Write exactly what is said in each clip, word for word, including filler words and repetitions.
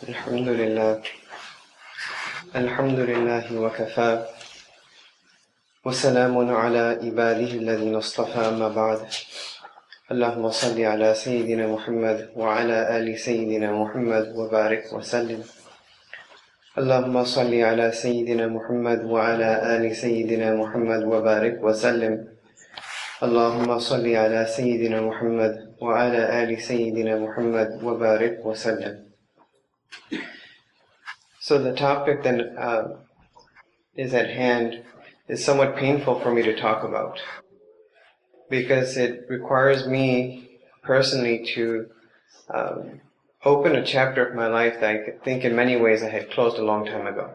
الحمد لله الحمد لله وكفى وسلام على عباده الذين اصطفى ما بعد اللهم صل على سيدنا محمد وعلى آل سيدنا محمد وبارك وسلم اللهم صل على سيدنا محمد وعلى آل سيدنا محمد وبارك وسلم اللهم صل على سيدنا محمد وعلى آل سيدنا محمد وبارك وسلم. So the topic that uh, is at hand is somewhat painful for me to talk about because it requires me personally to um, open a chapter of my life that I think in many ways I had closed a long time ago.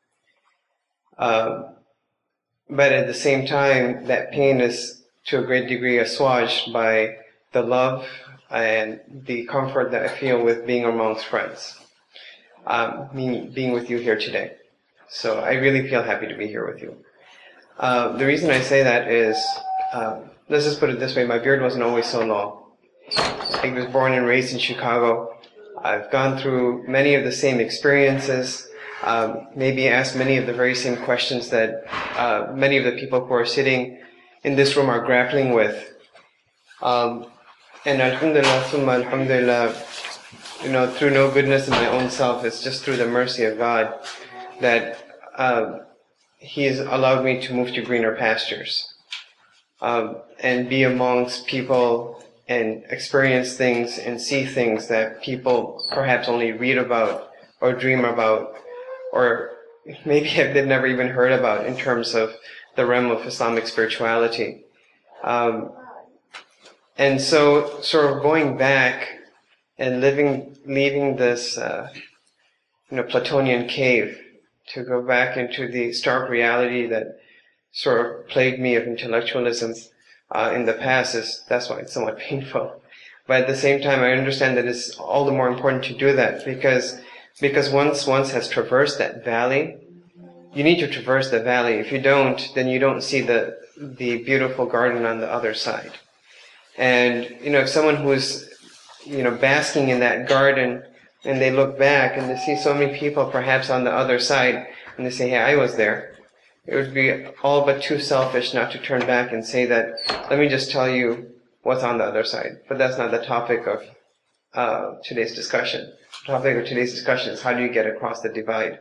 Um, but at the same time, that pain is to a great degree assuaged by the love and the comfort that I feel with being amongst friends. Um, me being with you here today. So I really feel happy to be here with you. Uh, the reason I say that is, uh, let's just put it this way, my beard wasn't always so long. I was born and raised in Chicago. I've gone through many of the same experiences, um, maybe asked many of the very same questions that uh, many of the people who are sitting in this room are grappling with. Um, and alhamdulillah, summa alhamdulillah, you know, through no goodness in my own self, it's just through the mercy of God that uh, He has allowed me to move to greener pastures um, and be amongst people and experience things and see things that people perhaps only read about or dream about or maybe they've never even heard about in terms of the realm of Islamic spirituality. Um, and so sort of going back and living, leaving this, uh, you know, Platonian cave to go back into the stark reality that sort of plagued me of intellectualism uh, in the past is, that's why it's somewhat painful. But at the same time, I understand that it's all the more important to do that because, because once, once has traversed that valley, you need to traverse the valley. If you don't, then you don't see the, the beautiful garden on the other side. And, you know, if someone who's you know, basking in that garden, and they look back and they see so many people perhaps on the other side, and they say, hey, I was there. It would be all but too selfish not to turn back and say that, let me just tell you what's on the other side. But that's not the topic of uh, today's discussion. The topic of today's discussion is how do you get across the divide?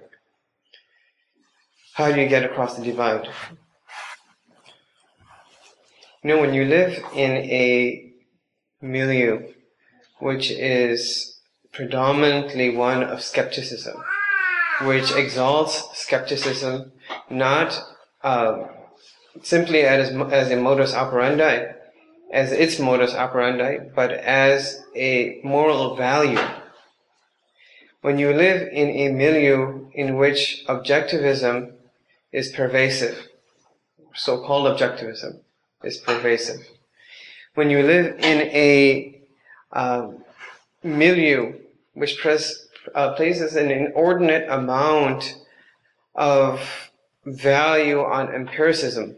How do you get across the divide? You know, when you live in a milieu which is predominantly one of skepticism, which exalts skepticism not uh, simply as, as a modus operandi, as its modus operandi, but as a moral value. When you live in a milieu in which objectivism is pervasive, so-called objectivism is pervasive, when you live in a Uh, milieu which pres, uh, places an inordinate amount of value on empiricism,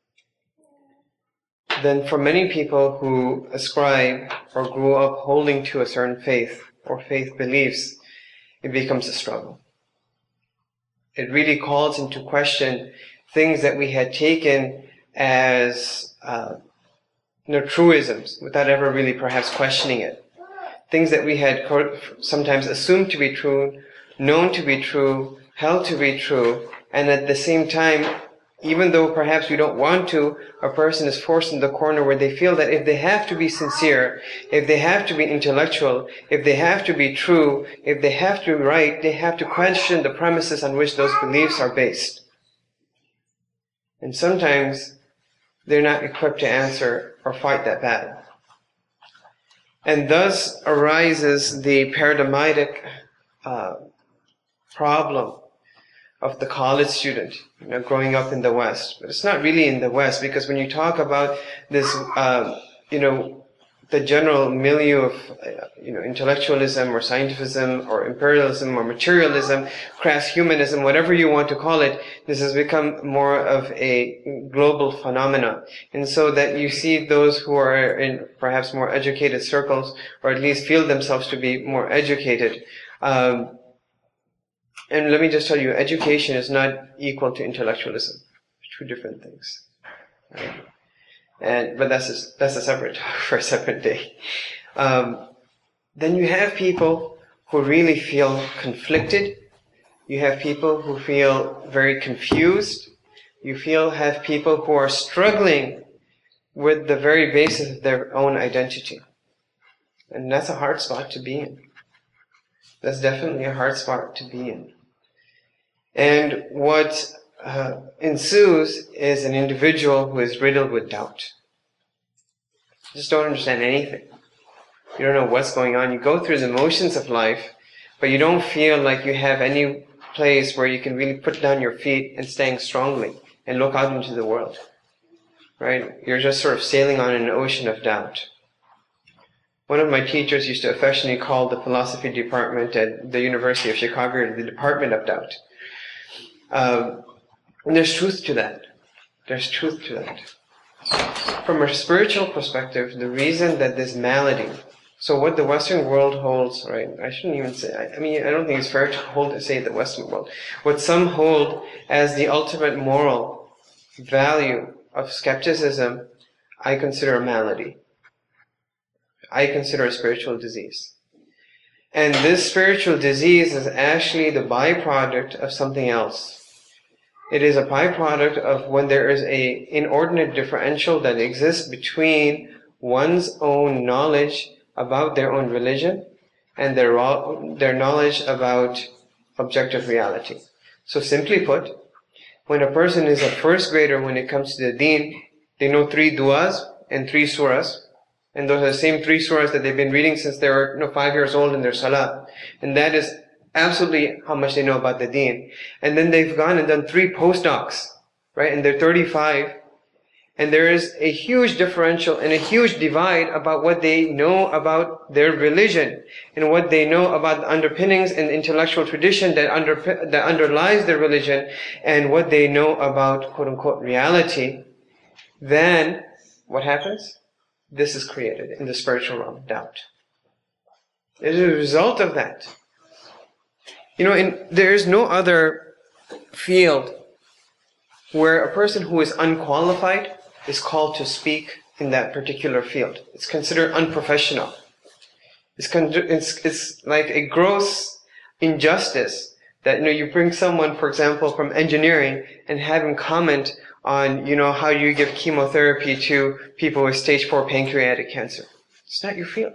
then for many people who ascribe or grew up holding to a certain faith or faith beliefs, it becomes a struggle. It really calls into question things that we had taken as uh, you know, truisms, without ever really perhaps questioning it. Things that we had sometimes assumed to be true, known to be true, held to be true, and at the same time, even though perhaps we don't want to, a person is forced in the corner where they feel that if they have to be sincere, if they have to be intellectual, if they have to be true, if they have to be right, they have to question the premises on which those beliefs are based. And sometimes they're not equipped to answer or fight that battle. And thus arises the paradigmatic uh, problem of the college student, you know, growing up in the West. But it's not really in the West, because when you talk about this, uh, you know, the general milieu of, uh, you know, intellectualism or scientificism or imperialism or materialism, crass humanism, whatever you want to call it, this has become more of a global phenomena. And so that you see those who are in perhaps more educated circles, or at least feel themselves to be more educated, um, And let me just tell you, education is not equal to intellectualism. Two different things. Right? And but that's a, that's a separate talk for a separate day. Um, then you have people who really feel conflicted. You have people who feel very confused. You feel have people who are struggling with the very basis of their own identity. And that's a hard spot to be in. That's definitely a hard spot to be in. And what uh, ensues is an individual who is riddled with doubt. You just don't understand anything. You don't know what's going on. You go through the motions of life, but you don't feel like you have any place where you can really put down your feet and stand strongly and look out into the world. Right? You're just sort of sailing on an ocean of doubt. One of my teachers used to affectionately call the philosophy department at the University of Chicago the Department of Doubt. Um, and there's truth to that. There's truth to that. From a spiritual perspective, the reason that this malady, so what the Western world holds, right? I shouldn't even say, I, I mean, I don't think it's fair to hold to say the Western world. What some hold as the ultimate moral value of skepticism, I consider a malady. I consider a spiritual disease. And this spiritual disease is actually the byproduct of something else. It is a byproduct of when there is a inordinate differential that exists between one's own knowledge about their own religion and their, their knowledge about objective reality. So simply put, when a person is a first grader when it comes to the deen, they know three du'as and three surahs. And those are the same three surahs that they've been reading since they were you know, five years old in their salah. And that is absolutely how much they know about the deen. And then they've gone and done three postdocs, right? And they're thirty-five. And there is a huge differential and a huge divide about what they know about their religion and what they know about the underpinnings and intellectual tradition that, under, that underlies their religion and what they know about quote-unquote reality. Then what happens? This is created in the spiritual realm, doubt. It is a result of that. You know, in, there is no other field where a person who is unqualified is called to speak in that particular field. It's considered unprofessional. It's, con- it's, it's like a gross injustice that, you know, you bring someone, for example, from engineering and have him comment on, you know, how you give chemotherapy to people with stage four pancreatic cancer. It's not your field.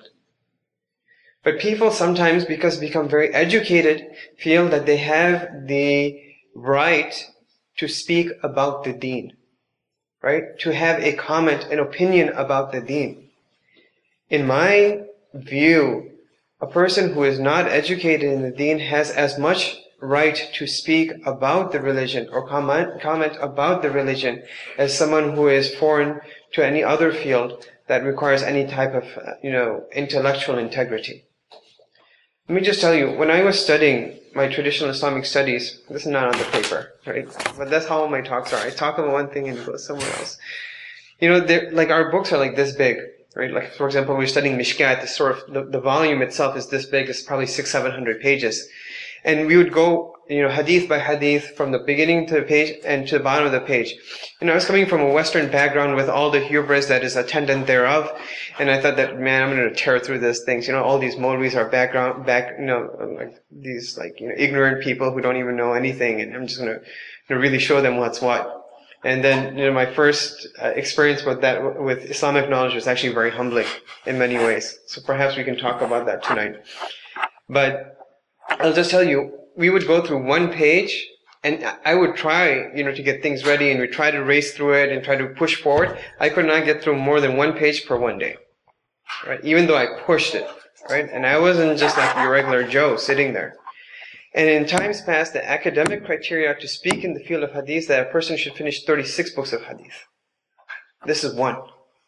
But people sometimes, because they become very educated, feel that they have the right to speak about the deen. Right? To have a comment, an opinion about the deen. In my view, a person who is not educated in the deen has as much right to speak about the religion or comment, comment about the religion as someone who is foreign to any other field that requires any type of, you know, intellectual integrity. Let me just tell you, when I was studying my traditional Islamic studies, this is not on the paper, right? But that's how all my talks are. I talk about one thing and go somewhere else. You know, like our books are like this big, right? Like, for example, we're studying Mishkat, the sort of, the, the volume itself is this big, it's probably six, seven hundred pages. And we would go, you know, hadith by hadith from the beginning to the page and to the bottom of the page. You know, I was coming from a Western background with all the hubris that is attendant thereof. And I thought that, man, I'm going to tear through these things. You know, all these Maulvis are background, back, you know, like these, like, you know, ignorant people who don't even know anything. And I'm just going to, you know, really show them what's what. And then, you know, my first uh, experience with that, with Islamic knowledge was actually very humbling in many ways. So perhaps we can talk about that tonight. But I'll just tell you, we would go through one page, and I would try, you know, to get things ready, and we try to race through it and try to push forward. I could not get through more than one page per one day, right? Even though I pushed it, right? And I wasn't just like your regular Joe sitting there. And in times past, the academic criteria to speak in the field of hadith, that a person should finish thirty-six books of hadith. This is one.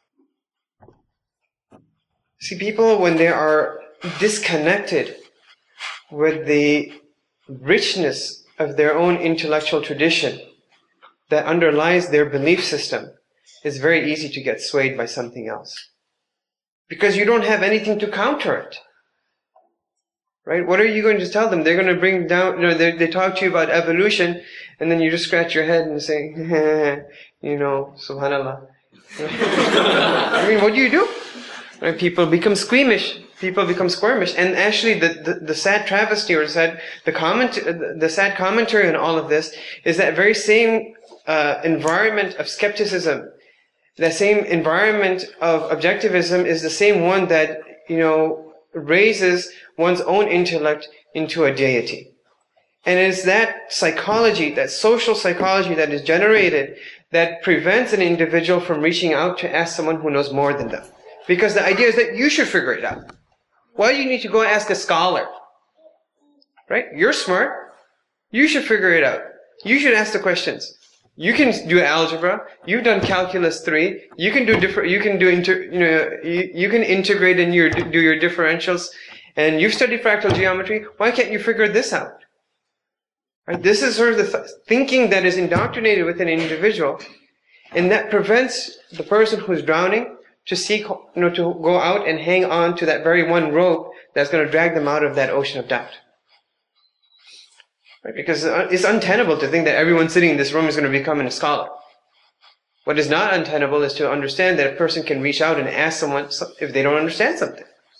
See, people, when they are disconnected with the richness of their own intellectual tradition that underlies their belief system, it's very easy to get swayed by something else. Because you don't have anything to counter it. Right? What are you going to tell them? They're going to bring down, you know, they, they talk to you about evolution, and then you just scratch your head and say, you know, subhanallah. I mean, what do you do? Right? People become squeamish. People become squirmish. And actually, the, the, the sad travesty, or sad, the comment, the sad commentary on all of this is that very same uh, environment of skepticism, that same environment of objectivism is the same one that, you know, raises one's own intellect into a deity. And it's that psychology, that social psychology that is generated that prevents an individual from reaching out to ask someone who knows more than them. Because the idea is that you should figure it out. Why do you need to go ask a scholar? Right? You're smart. You should figure it out. You should ask the questions. You can do algebra. You've done calculus three. You can do different. You can do inter, you know. You, you can integrate and your do your differentials, and you've studied fractal geometry. Why can't you figure this out? Right? This is sort of the th- thinking that is indoctrinated within an individual, and that prevents the person who's drowning to seek, you know, to go out and hang on to that very one rope that's going to drag them out of that ocean of doubt. Right? Because it's untenable to think that everyone sitting in this room is going to become a scholar. What is not untenable is to understand that a person can reach out and ask someone if they don't understand something.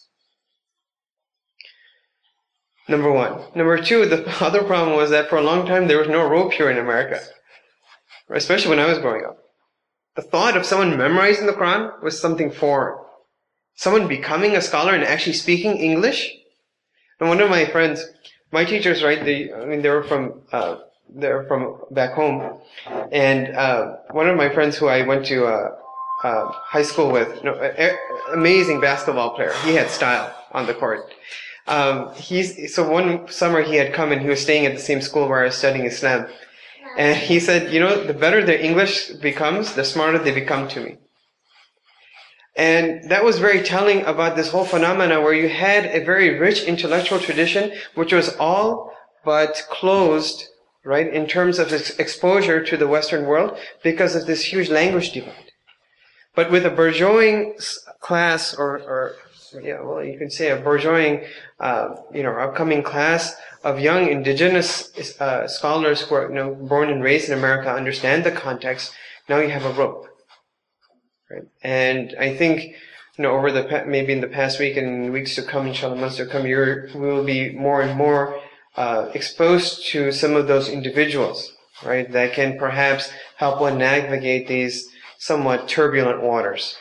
Number one. Number two, the other problem was that for a long time there was no rope here in America. Especially when I was growing up. The thought of someone memorizing the Quran was something foreign. Someone becoming a scholar and actually speaking English. And one of my friends, my teachers, right, they, I mean, they were from, uh, they're from back home. And, uh, one of my friends who I went to, uh, uh, high school with, you know, a, a, amazing basketball player. He had style on the court. Um, he's, so one summer he had come and he was staying at the same school where I was studying Islam. And he said, you know, the better their English becomes, the smarter they become to me. And that was very telling about this whole phenomena where you had a very rich intellectual tradition, which was all but closed, right, in terms of its exposure to the Western world because of this huge language divide. But with a bourgeoising class, or, or yeah, well, you can say a bourgeoising, uh, you know, upcoming class of young indigenous uh, scholars who are, you know, born and raised in America, understand the context. Now you have a rope, right? And I think, you know, over the maybe in the past week and weeks to come, inshallah, months to come, you're, we will be more and more uh, exposed to some of those individuals, right? That can perhaps help one navigate these somewhat turbulent waters.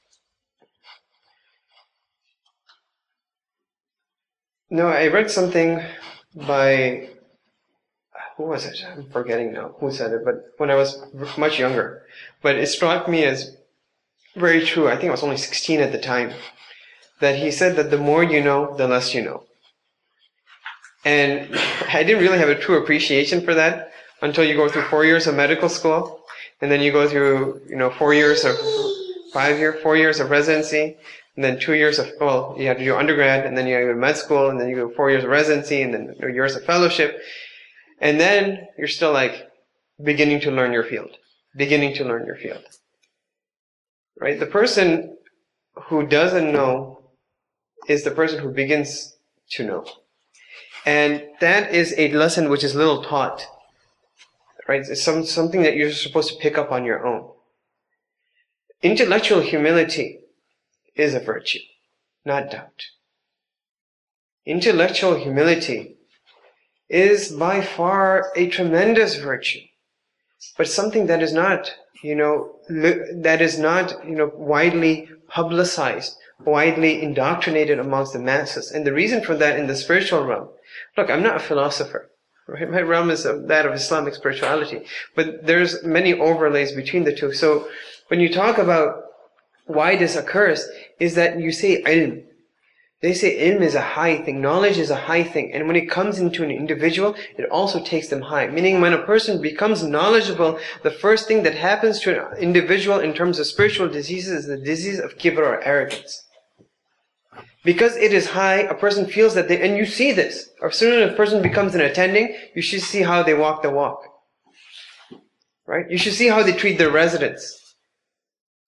No, I read something by, who was it? I'm forgetting now who said it, but when I was much younger. But it struck me as very true. I think I was only sixteen at the time. That he said that the more you know, the less you know. And I didn't really have a true appreciation for that until you go through four years of medical school, and then you go through, you know, four years of, five year, four years of residency, and then two years of, well, you have to do undergrad, and then you go to med school, and then you go four years of residency, and then years of fellowship. And then you're still like beginning to learn your field. Beginning to learn your field. Right? The person who doesn't know is the person who begins to know. And that is a lesson which is little taught. Right? It's some, something that you're supposed to pick up on your own. Intellectual humility is a virtue, not doubt. Intellectual humility is by far a tremendous virtue, but something that is not, you know, that is not, you know, widely publicized, widely indoctrinated amongst the masses. And the reason for that in the spiritual realm, look, I'm not a philosopher. Right? My realm is that of Islamic spirituality, but there's many overlays between the two. So when you talk about why this occurs, is that you say ilm. They say ilm is a high thing, knowledge is a high thing, and when it comes into an individual, it also takes them high. Meaning when a person becomes knowledgeable, the first thing that happens to an individual in terms of spiritual diseases is the disease of kibr or arrogance. Because it is high, a person feels that they, and you see this, as soon as a person becomes an attending, you should see how they walk the walk. Right? You should see how they treat their residents.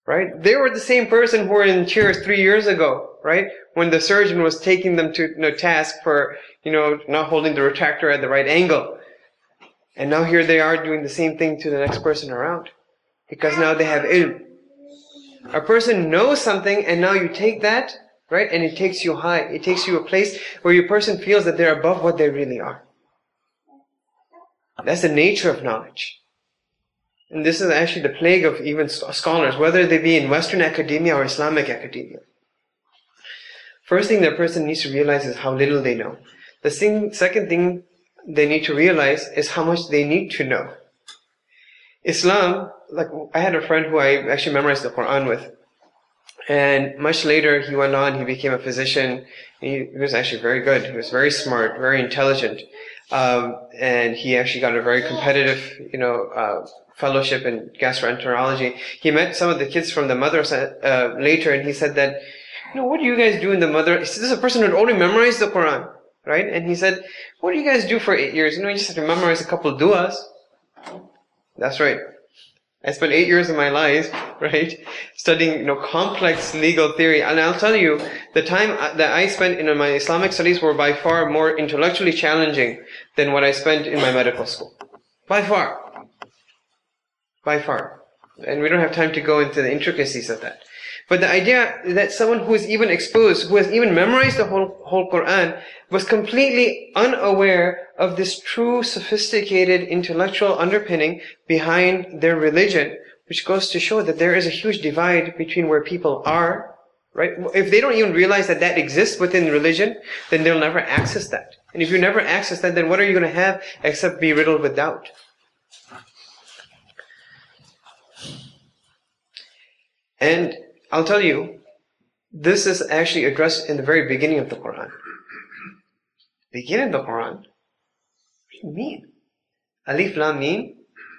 right? They were the same person who were in chairs three years ago, right? When the surgeon was taking them to, you know, task for, you know, not holding the retractor at the right angle. And now here they are doing the same thing to the next person around. Because now they have ilm. A person knows something and now you take that, right? And it takes you high. It takes you a place where your person feels that they're above what they really are. That's the nature of knowledge. And this is actually the plague of even scholars, whether they be in Western academia or Islamic academia. First thing that a person needs to realize is how little they know. The thing, second thing they need to realize is how much they need to know. Islam, like I had a friend who I actually memorized the Quran with. And much later he went on, he became a physician. He, he was actually very good. He was very smart, very intelligent. Um, and he actually got a very competitive, you know, uh, fellowship in gastroenterology. He met some of the kids from the madrasa uh, later, and he said that, you know, what do you guys do in the madrasa? This is a person who had already memorized the Quran, right? And he said, what do you guys do for eight years? You know, you just have to memorize a couple of du'as. That's right. I spent eight years of my life, right, studying, you know, complex legal theory. And I'll tell you, the time that I spent in my Islamic studies were by far more intellectually challenging than what I spent in my medical school. By far. By far. And we don't have time to go into the intricacies of that. But the idea that someone who is even exposed, who has even memorized the whole, whole Quran, was completely unaware of this true, sophisticated, intellectual underpinning behind their religion, which goes to show that there is a huge divide between where people are, right? If they don't even realize that that exists within religion, then they'll never access that. And if you never access that, then what are you going to have except be riddled with doubt? And I'll tell you, this is actually addressed in the very beginning of the Quran. Beginning of the Quran? What do you mean? Alif Lam Mim?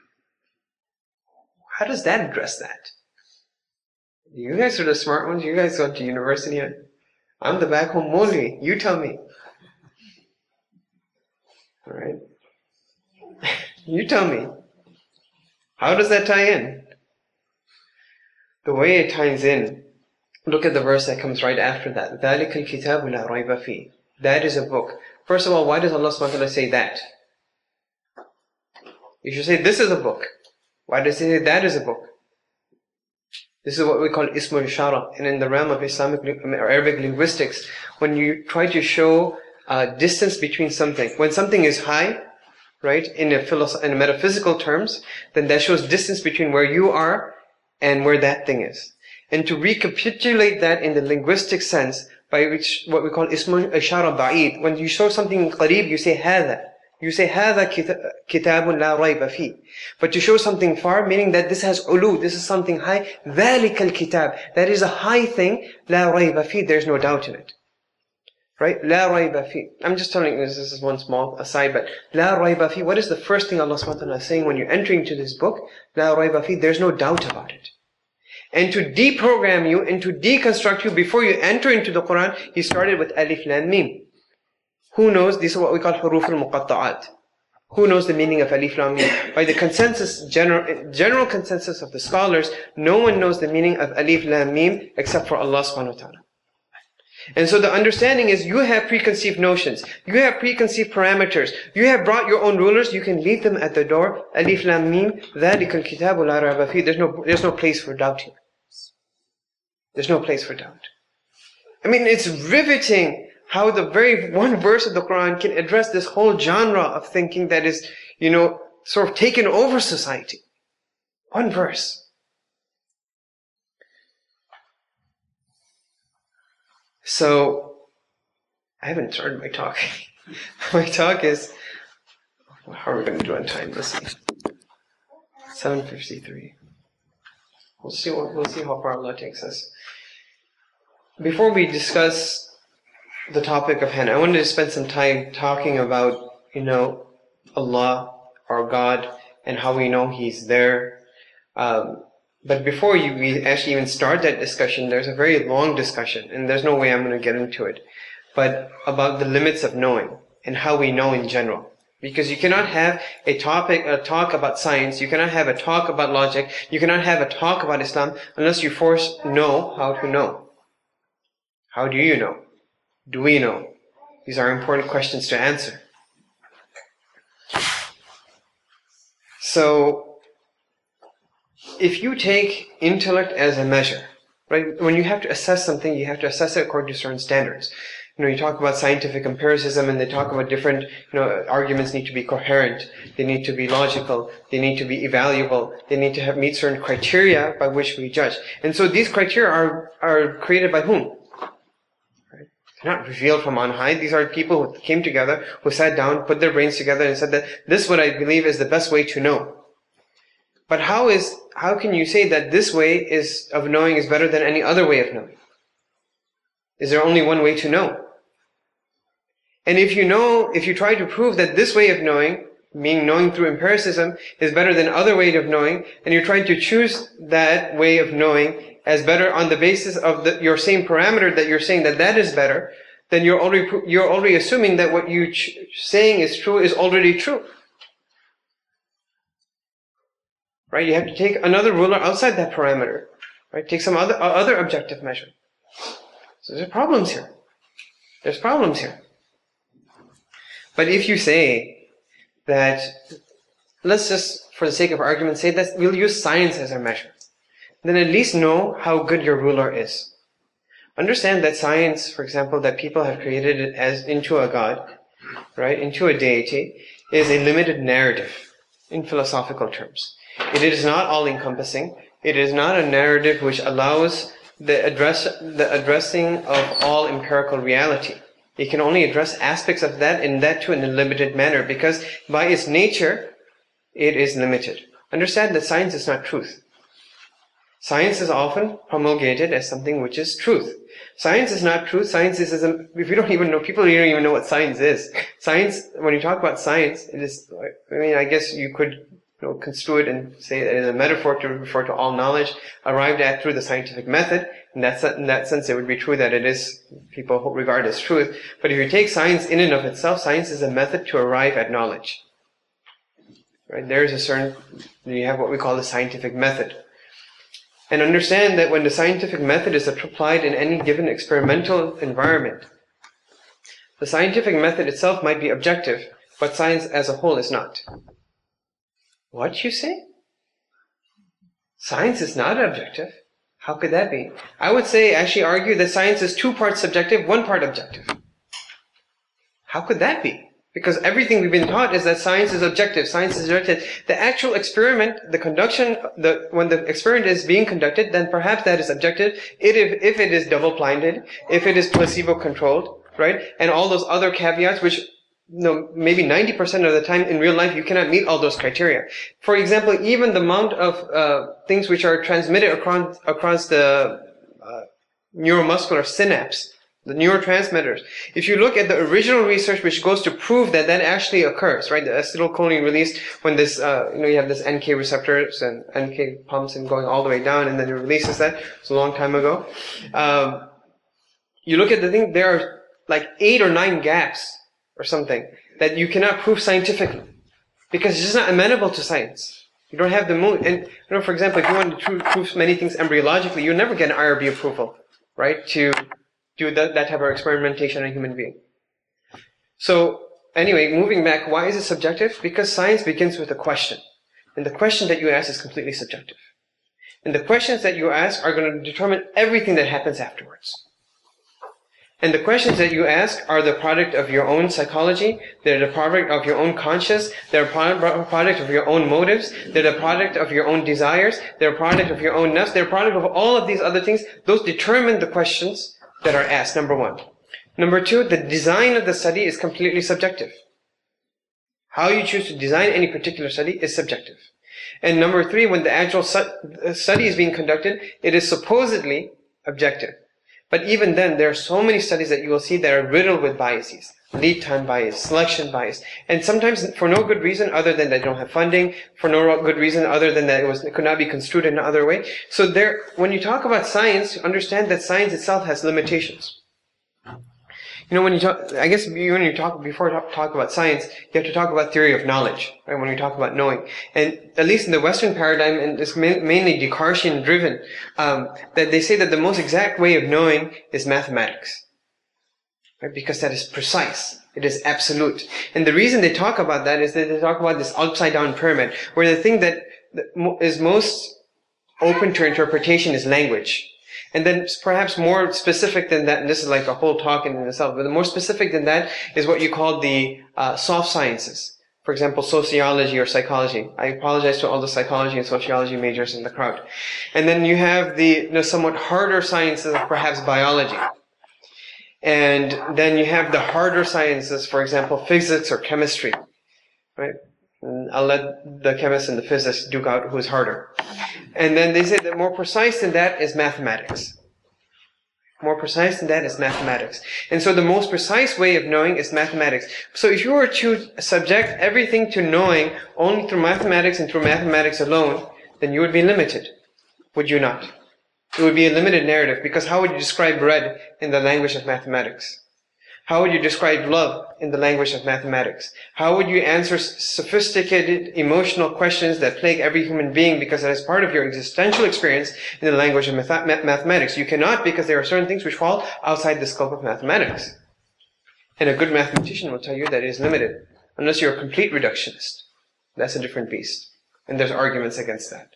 How does that address that? You guys are the smart ones. You guys went to university. I'm the back home Molvi. You tell me. Alright? You tell me. How does that tie in? The way it ties in, look at the verse that comes right after that. ذَلِكَ الْكِتَابُ لَا رَيْبَ فِيهِ. That is a book. First of all, why does Allah subhanahu wa ta'ala say that? You should say this is a book. Why does He say that is a book? This is what we call ismul ishara. And in the realm of Islamic or Arabic linguistics, when you try to show a distance between something, when something is high, right, in a, philosoph- in a metaphysical terms, then that shows distance between where you are and where that thing is. And to recapitulate that in the linguistic sense, by which what we call ismu ishara ba'id, when you show something qareeb, you say hada. You say hada kitabun la rayba fi. But to show something far, meaning that this has ulu, this is something high, ذَلِكَ الْكِتَابِ. That is a high thing, la rayba fi, there's no doubt in it. Right? La rayba fi. I'm just telling you, this is one small aside, but la rayba fi, what is the first thing Allah subhanahu wa ta'ala is saying when you're entering into this book? La rayba fi, there's no doubt about it. And to deprogram you and to deconstruct you before you enter into the Quran, He started with Alif Lam Mim. Who knows? These are what we call huruf al-muqatta'at. Who knows the meaning of Alif Lam Mim? By the consensus, general, general consensus of the scholars, no one knows the meaning of Alif Lam Mim except for Allah subhanahu wa ta'ala. And so the understanding is you have preconceived notions. You have preconceived parameters. You have brought your own rulers. You can leave them at the door. Alif Lam Mim, ذَلِكَ الْكِتَابُ لَا رَيْبَ فِيهِ. There's no, there's no place for doubt here. There's no place for doubt. I mean, it's riveting how the very one verse of the Quran can address this whole genre of thinking that is, you know, sort of taken over society. One verse. So, I haven't started my talk. My talk is, how are we going to do on time? Let's see. seven fifty-three. We'll see what, we'll see how far Allah takes us. Before we discuss the topic of hand, I wanted to spend some time talking about, you know, Allah, our God, and how we know He's there. Um, But before you, we actually even start that discussion, there's a very long discussion, and there's no way I'm going to get into it, but about the limits of knowing and how we know in general. Because you cannot have a topic, a talk about science, you cannot have a talk about logic, you cannot have a talk about Islam unless you first know how to know. How do you know? Do we know? These are important questions to answer. So, if you take intellect as a measure, right? When you have to assess something, you have to assess it according to certain standards. You know, you talk about scientific empiricism, and they talk about different, you know, arguments need to be coherent, they need to be logical, they need to be evaluable, they need to have meet certain criteria by which we judge. And so these criteria are are created by whom? Right? They're not revealed from on high. These are people who came together, who sat down, put their brains together, and said that this is what I believe is the best way to know. But how is how can you say that this way is of knowing is better than any other way of knowing? Is there only one way to know? And if you know, if you try to prove that this way of knowing, meaning knowing through empiricism, is better than other way of knowing, and you're trying to choose that way of knowing as better on the basis of the, your same parameter that you're saying that that is better, then you're already you're already assuming that what you're ch- saying is true is already true. Right? You have to take another ruler outside that parameter. Right? Take some other other objective measure. So there's problems here. There's problems here. But if you say that, let's just, for the sake of argument, say that we'll use science as our measure, then at least know how good your ruler is. Understand that science, for example, that people have created it as into a god, right, into a deity, is a limited narrative in philosophical terms. It is not all-encompassing. It is not a narrative which allows the address, the addressing of all empirical reality. It can only address aspects of that, and that too in a limited manner, because by its nature, it is limited. Understand that science is not truth. Science is often promulgated as something which is truth. Science is not truth. Science is, is a, if you don't even know, people don't even know what science is. Science, when you talk about science, it is, I mean, I guess you could, you know, construe it and say that it is a metaphor to refer to all knowledge arrived at through the scientific method. In that, in that sense, it would be true that it is, people regard as truth. But if you take science in and of itself, science is a method to arrive at knowledge. Right? There is a certain, you have what we call the scientific method. And understand that when the scientific method is applied in any given experimental environment, the scientific method itself might be objective, but science as a whole is not. What you say? Science is not objective. How could that be? I would say, actually argue that science is two parts subjective, one part objective. How could that be? Because everything we've been taught is that science is objective, science is objective. The actual experiment, the conduction, the, when the experiment is being conducted, then perhaps that is objective. It, if, if it is double-blinded, if it is placebo-controlled, right? And all those other caveats which, you know, maybe ninety percent of the time in real life you cannot meet all those criteria. For example, even the amount of uh, things which are transmitted across, across the uh, neuromuscular synapse, the neurotransmitters. If you look at the original research which goes to prove that that actually occurs, right? The acetylcholine released when this, uh, you know, you have this N K receptors and N K pumps and going all the way down, and then it releases that. It's a long time ago. Um, you look at the thing, there are like eight or nine gaps or something that you cannot prove scientifically because it's just not amenable to science. You don't have the moon. And, you know, for example, if you want to prove many things embryologically, you'll never get an I R B approval, right? To do that, that type of experimentation on a human being. So, anyway, moving back, why is it subjective? Because science begins with a question. And the question that you ask is completely subjective. And the questions that you ask are going to determine everything that happens afterwards. And the questions that you ask are the product of your own psychology, they're the product of your own conscience, they're a product of your own motives, they're the product of your own desires, they're a product of your own nafs, they're a product of all of these other things. Those determine the questions that are asked, number one. Number two, the design of the study is completely subjective. How you choose to design any particular study is subjective. And number three, when the actual study is being conducted, it is supposedly objective. But even then, there are so many studies that you will see that are riddled with biases. Lead time bias, selection bias. And sometimes for no good reason other than they don't have funding, for no good reason other than that it, was, it could not be construed in another way. So there, when you talk about science, understand that science itself has limitations. You know, when you talk, I guess when you talk, before talk, talk about science, you have to talk about theory of knowledge, right? When we talk about knowing. And at least in the Western paradigm, and it's mainly Descartesian driven, um, that they say that the most exact way of knowing is mathematics. Right? Because that is precise. It is absolute. And the reason they talk about that is that they talk about this upside down pyramid, where the thing that is most open to interpretation is language. And then perhaps more specific than that, and this is like a whole talk in itself, but more specific than that is what you call the uh, soft sciences. For example, sociology or psychology. I apologize to all the psychology and sociology majors in the crowd. And then you have the you know, somewhat harder sciences of perhaps biology. And then you have the harder sciences, for example, physics or chemistry. Right? And I'll let the chemists and the physicists duke out who's harder. And then they say that more precise than that is mathematics. More precise than that is mathematics. And so the most precise way of knowing is mathematics. So if you were to subject everything to knowing only through mathematics and through mathematics alone, then you would be limited. Would you not? It would be a limited narrative, because how would you describe bread in the language of mathematics? How would you describe love in the language of mathematics? How would you answer sophisticated emotional questions that plague every human being because that is part of your existential experience in the language of math- mathematics? You cannot, because there are certain things which fall outside the scope of mathematics. And a good mathematician will tell you that it is limited, unless you're a complete reductionist. That's a different beast. And there's arguments against that.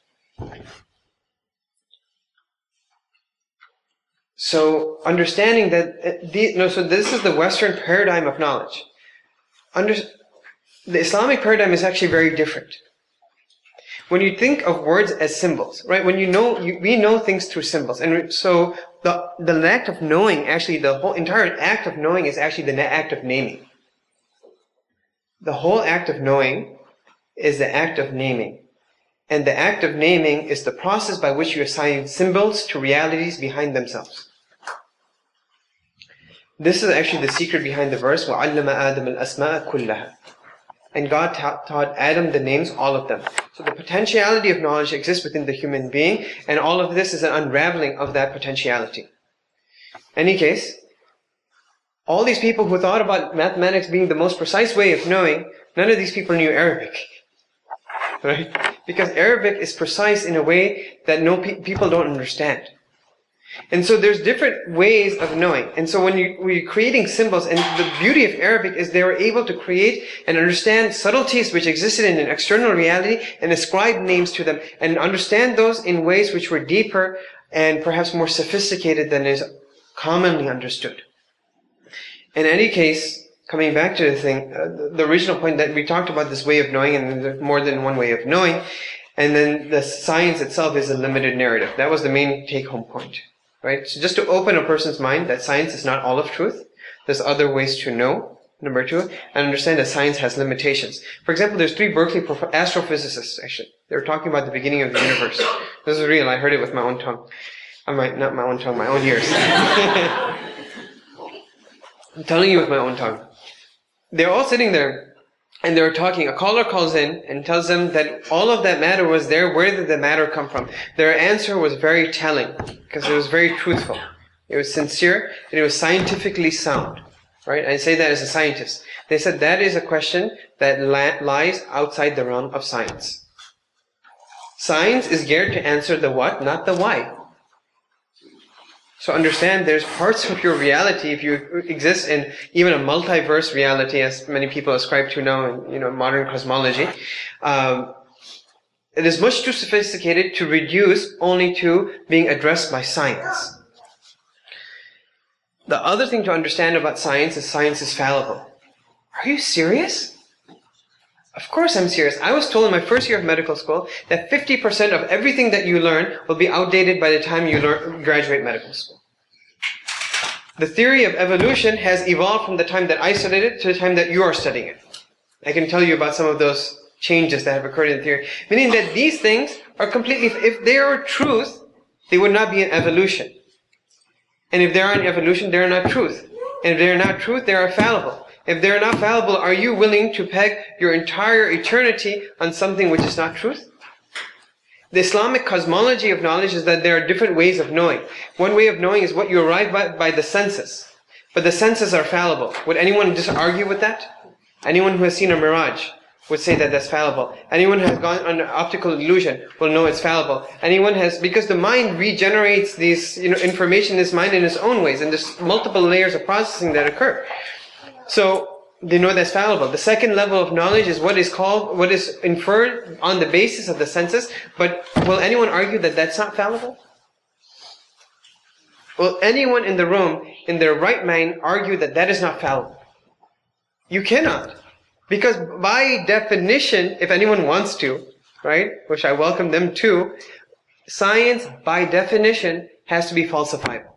So, understanding that, the, no, so this is the Western paradigm of knowledge. Under, the Islamic paradigm is actually very different. When you think of words as symbols, right? When you know, you, we know things through symbols. And so, the, the act of knowing, actually, the whole entire act of knowing is actually the act of naming. The whole act of knowing is the act of naming. And the act of naming is the process by which you assign symbols to realities behind themselves. This is actually the secret behind the verse, وَعَلَّمَ آدَمَ الْأَسْمَاءَ كُلَّهَا. And God ta- taught Adam the names, all of them. So the potentiality of knowledge exists within the human being, and all of this is an unraveling of that potentiality. In any case, all these people who thought about mathematics being the most precise way of knowing, none of these people knew Arabic. Right? Because Arabic is precise in a way that no pe- people don't understand. And so there's different ways of knowing. And so when, you, when you're creating symbols, and the beauty of Arabic is they were able to create and understand subtleties which existed in an external reality and ascribe names to them and understand those in ways which were deeper and perhaps more sophisticated than is commonly understood. In any case, coming back to the thing, uh, the original point that we talked about this way of knowing, and there's more than one way of knowing, and then the science itself is a limited narrative. That was the main take-home point. Right? So just to open a person's mind that science is not all of truth. There's other ways to know, number two, and understand that science has limitations. For example, there's three Berkeley prof- astrophysicists, actually. They were talking about the beginning of the universe. This is real. I heard it with my own tongue. I might, not my own tongue, my own ears. I'm telling you with my own tongue. They're all sitting there, and they were talking. A caller calls in and tells them that all of that matter was there. Where did the matter come from? Their answer was very telling, because it was very truthful. It was sincere, and it was scientifically sound. Right? I say that as a scientist. They said that is a question that la- lies outside the realm of science. Science is geared to answer the what, not the why. So understand, there's parts of your reality, if you exist in even a multiverse reality, as many people ascribe to now in, you know, modern cosmology, um, it is much too sophisticated to reduce only to being addressed by science. The other thing to understand about science is science is fallible. Are you serious? Of course I'm serious. I was told in my first year of medical school that fifty percent of everything that you learn will be outdated by the time you learn, graduate medical school. The theory of evolution has evolved from the time that I studied it to the time that you are studying it. I can tell you about some of those changes that have occurred in the theory. Meaning that these things are completely, if they are truth, they would not be an evolution. And if they are an evolution, they are not truth. And if they are not truth, they are fallible. If they're not fallible, are you willing to peg your entire eternity on something which is not truth? The Islamic cosmology of knowledge is that there are different ways of knowing. One way of knowing is what you arrive by by the senses. but the senses are fallible. Would anyone just argue with that? Anyone who has seen a mirage would say that that's fallible. Anyone who has gone on an optical illusion will know it's fallible. Anyone has, because the mind regenerates these, you know, information in this mind in its own ways, and there's multiple layers of processing that occur. So they know that's fallible. The second level of knowledge is what is called, what is inferred on the basis of the senses. But will anyone argue that that's not fallible? Will anyone in the room, in their right mind, argue that that is not fallible? You cannot. Because by definition, if anyone wants to, right, which I welcome them to, science by definition has to be falsifiable.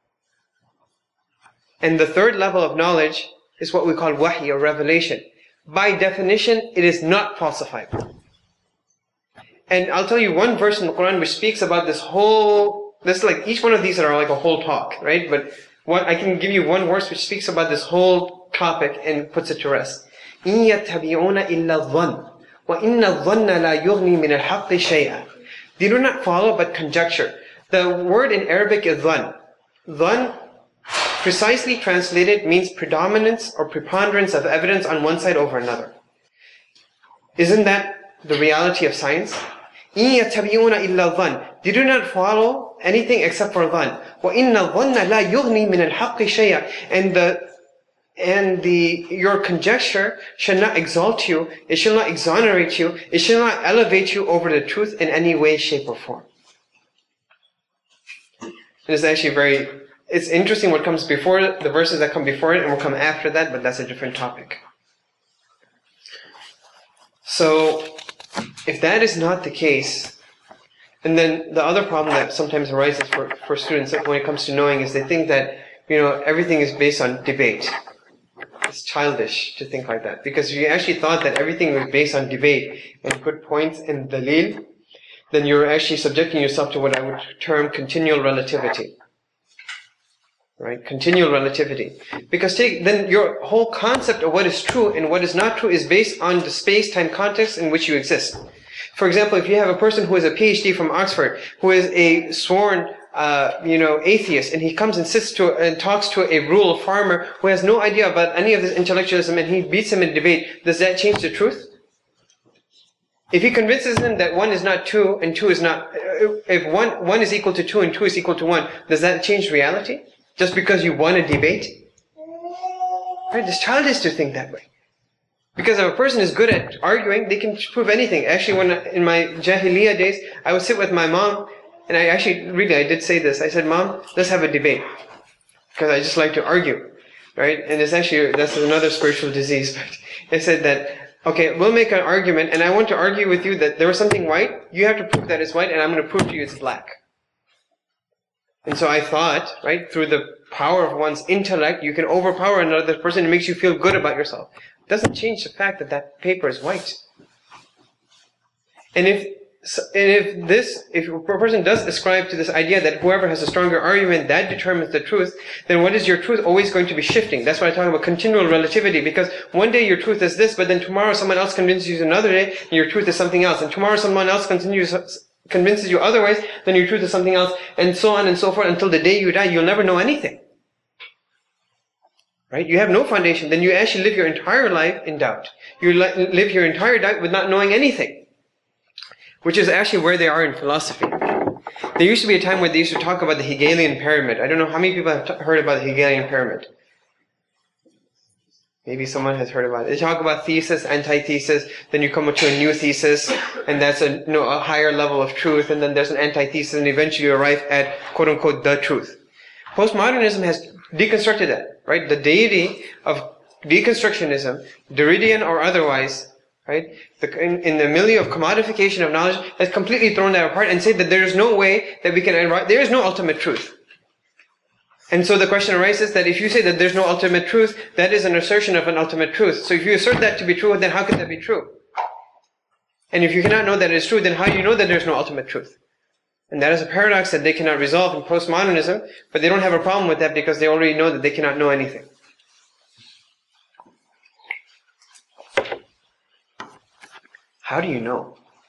And the third level of knowledge is what we call wahy, or revelation. By definition, it is not falsifiable. And I'll tell you one verse in the Quran which speaks about this whole, this is like, each one of these are like a whole talk, right? But what, I can give you one verse which speaks about this whole topic and puts it to rest. إِن يَتَّبِعُونَ إِلَّا الظَّنَّ وَإِنَّ الظَّنَّ لَا يُغْنِي مِنَ الْحَقِّ شَيْئًا. They do not follow but conjecture. The word in Arabic is dhan. Dhan, precisely translated, means predominance or preponderance of evidence on one side over another. Isn't that the reality of science? إِن يَتَّبِعُونَ إِلَّا الظَّنَّ. They do not follow anything except for dhan. وَإِنَّ الظَّنَّ لَا يُغْنِي مِنَ الْحَقِّ شَيْئًا. And the And the your conjecture should not exalt you, it should not exonerate you, it should not elevate you over the truth in any way, shape, or form. It is actually very, it's interesting what comes before it, the verses that come before it and will come after that, but that's a different topic. So, if that is not the case, and then the other problem that sometimes arises for, for students when it comes to knowing is they think that, you know, everything is based on debate. It's childish to think like that. Because if you actually thought that everything was based on debate and good points and dalil, then you're actually subjecting yourself to what I would term continual relativity. Right? Continual relativity. Because take, then your whole concept of what is true and what is not true is based on the space-time context in which you exist. For example, if you have a person who is a PhD from Oxford, who is a sworn Uh, you know, atheist, and he comes and sits to and talks to a rural farmer who has no idea about any of this intellectualism, and he beats him in debate, does that change the truth? If he convinces him that one is not two and two is not, if one one is equal to two and two is equal to one, does that change reality? Just because you won a debate? Right? It's childish to think that way. Because if a person is good at arguing, they can prove anything. Actually, when in my Jahiliyyah days, I would sit with my mom. And I actually, really, I did say this. I said, Mom, let's have a debate. Because I just like to argue. Right? And it's actually, that's another spiritual disease. But I said that, okay, we'll make an argument, and I want to argue with you that there was something white. You have to prove that it's white, and I'm going to prove to you it's black. And so I thought, right, through the power of one's intellect, you can overpower another person. It makes you feel good about yourself. It doesn't change the fact that that paper is white. And if So, and if this, if a person does ascribe to this idea that whoever has a stronger argument, that determines the truth, then what is your truth always going to be shifting? That's why I talk about continual relativity, because one day your truth is this, but then tomorrow someone else convinces you another day, and your truth is something else. And tomorrow someone else continues, convinces you otherwise, then your truth is something else, and so on and so forth until the day you die. You'll never know anything. Right? You have no foundation. Then you actually live your entire life in doubt. You live your entire life with not knowing anything. Which is actually where they are in philosophy. There used to be a time where they used to talk about the Hegelian pyramid. I don't know how many people have t- heard about the Hegelian pyramid. Maybe someone has heard about it. They talk about thesis, antithesis, then you come up to a new thesis, and that's a, you know, a higher level of truth, and then there's an antithesis, and eventually you arrive at, quote-unquote, the truth. Postmodernism has deconstructed that, right? The deity of deconstructionism, Derridian or otherwise, right? The, in, in the milieu of commodification of knowledge, has completely thrown that apart and said that there is no way that we can arrive, there is no ultimate truth. And so the question arises that if you say that there's no ultimate truth, that is an assertion of an ultimate truth. So if you assert that to be true, then how can that be true? And if you cannot know that it is true, then how do you know that there's no ultimate truth? And that is a paradox that they cannot resolve in postmodernism, but they don't have a problem with that because they already know that they cannot know anything. How do you know?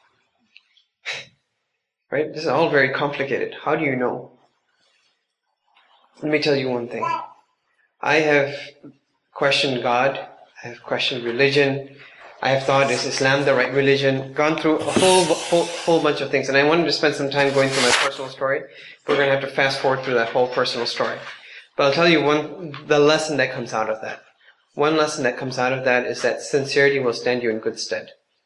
Right? This is all very complicated. How do you know? Let me tell you one thing. I have questioned God. I have questioned religion. I have thought, is Islam the right religion? Gone through a whole, whole, whole bunch of things. And I wanted to spend some time going through my personal story. But we're going to have to fast forward through that whole personal story. But I'll tell you one, the lesson that comes out of that. One lesson that comes out of that is that sincerity will stand you in good stead.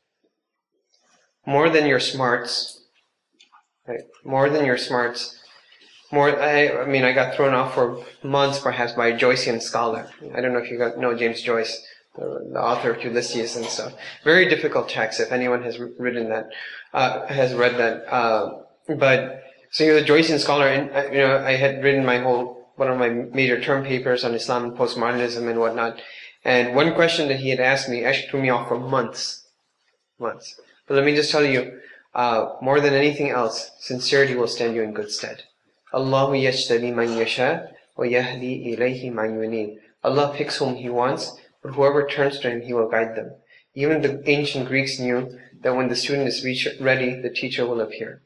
More than your smarts, right? More than your smarts. More, I, I mean, I got thrown off for months perhaps by a Joycean scholar. I don't know if you got, know James Joyce, the, the author of Ulysses and stuff. Very difficult text if anyone has written that, uh, has read that. Uh, but, so he was a Joycean scholar, and, uh, you know, I had written my whole, one of my major term papers on Islam and postmodernism and whatnot. And one question that he had asked me actually threw me off for months. Months. But let me just tell you, uh, more than anything else, sincerity will stand you in good stead. Allahu yajtabi man yasha wa yahdi ilayhi man yunib. Allah picks whom He wants, but whoever turns to Him, He will guide them. Even the ancient Greeks knew that when the student is ready, the teacher will appear.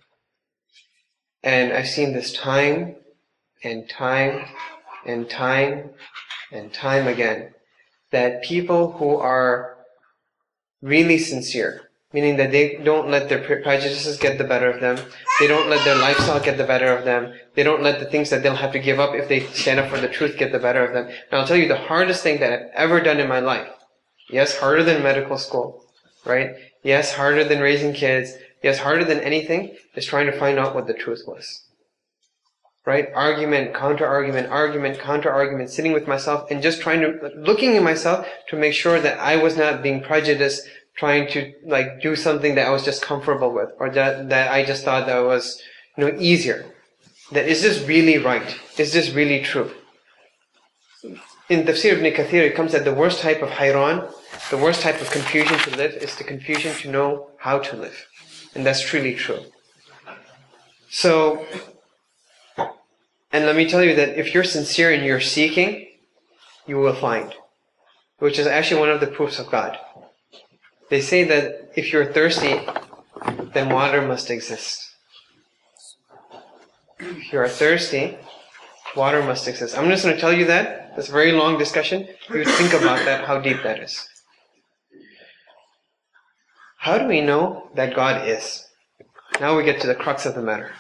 And I've seen this time and time and time and time again, that people who are really sincere, meaning that they don't let their prejudices get the better of them, they don't let their lifestyle get the better of them, they don't let the things that they'll have to give up if they stand up for the truth get the better of them. And I'll tell you the hardest thing that I've ever done in my life, yes, harder than medical school, right? Yes, harder than raising kids, yes, harder than anything, is trying to find out what the truth was. Right? Argument, counter-argument, argument, counter-argument, sitting with myself and just trying to, looking at myself to make sure that I was not being prejudiced, trying to like do something that I was just comfortable with, or that, that I just thought that was, you know, easier. That is this really right? Is this really true? In Tafsir ibn Kathir, it comes that the worst type of hayran, the worst type of confusion to live is the confusion to know how to live. And that's truly true. So, and let me tell you that if you're sincere in your seeking, you will find. Which is actually one of the proofs of God. They say that if you're thirsty, then water must exist. If you are thirsty, water must exist. I'm just going to tell you that. That's a very long discussion. You think about that, how deep that is. How do we know that God is? Now we get to the crux of the matter.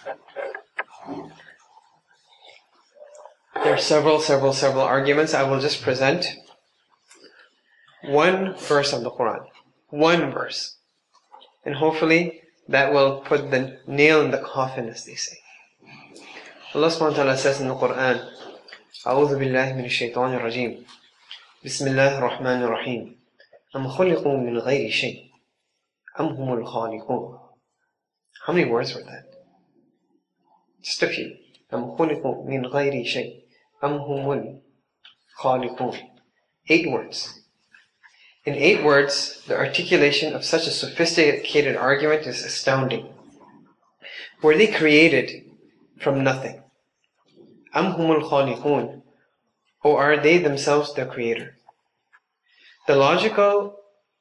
There are several, several, several arguments. I will just present one verse of the Quran. One verse. And hopefully that will put the nail in the coffin, as they say. Allah subhanahu wa ta'ala says in the Quran, أعوذ بالله من الشيطان الرجيم بسم الله الرحمن الرحيم أم خلقوا من غير شيء أم هم الخالقون. How many words were that? Just a few. أم خلقوا من غير شيء أم هم الخالقون. Eight words. In eight words, the articulation of such a sophisticated argument is astounding. Were they created from nothing? أم هم الخالقون. Or are they themselves the creator? The logical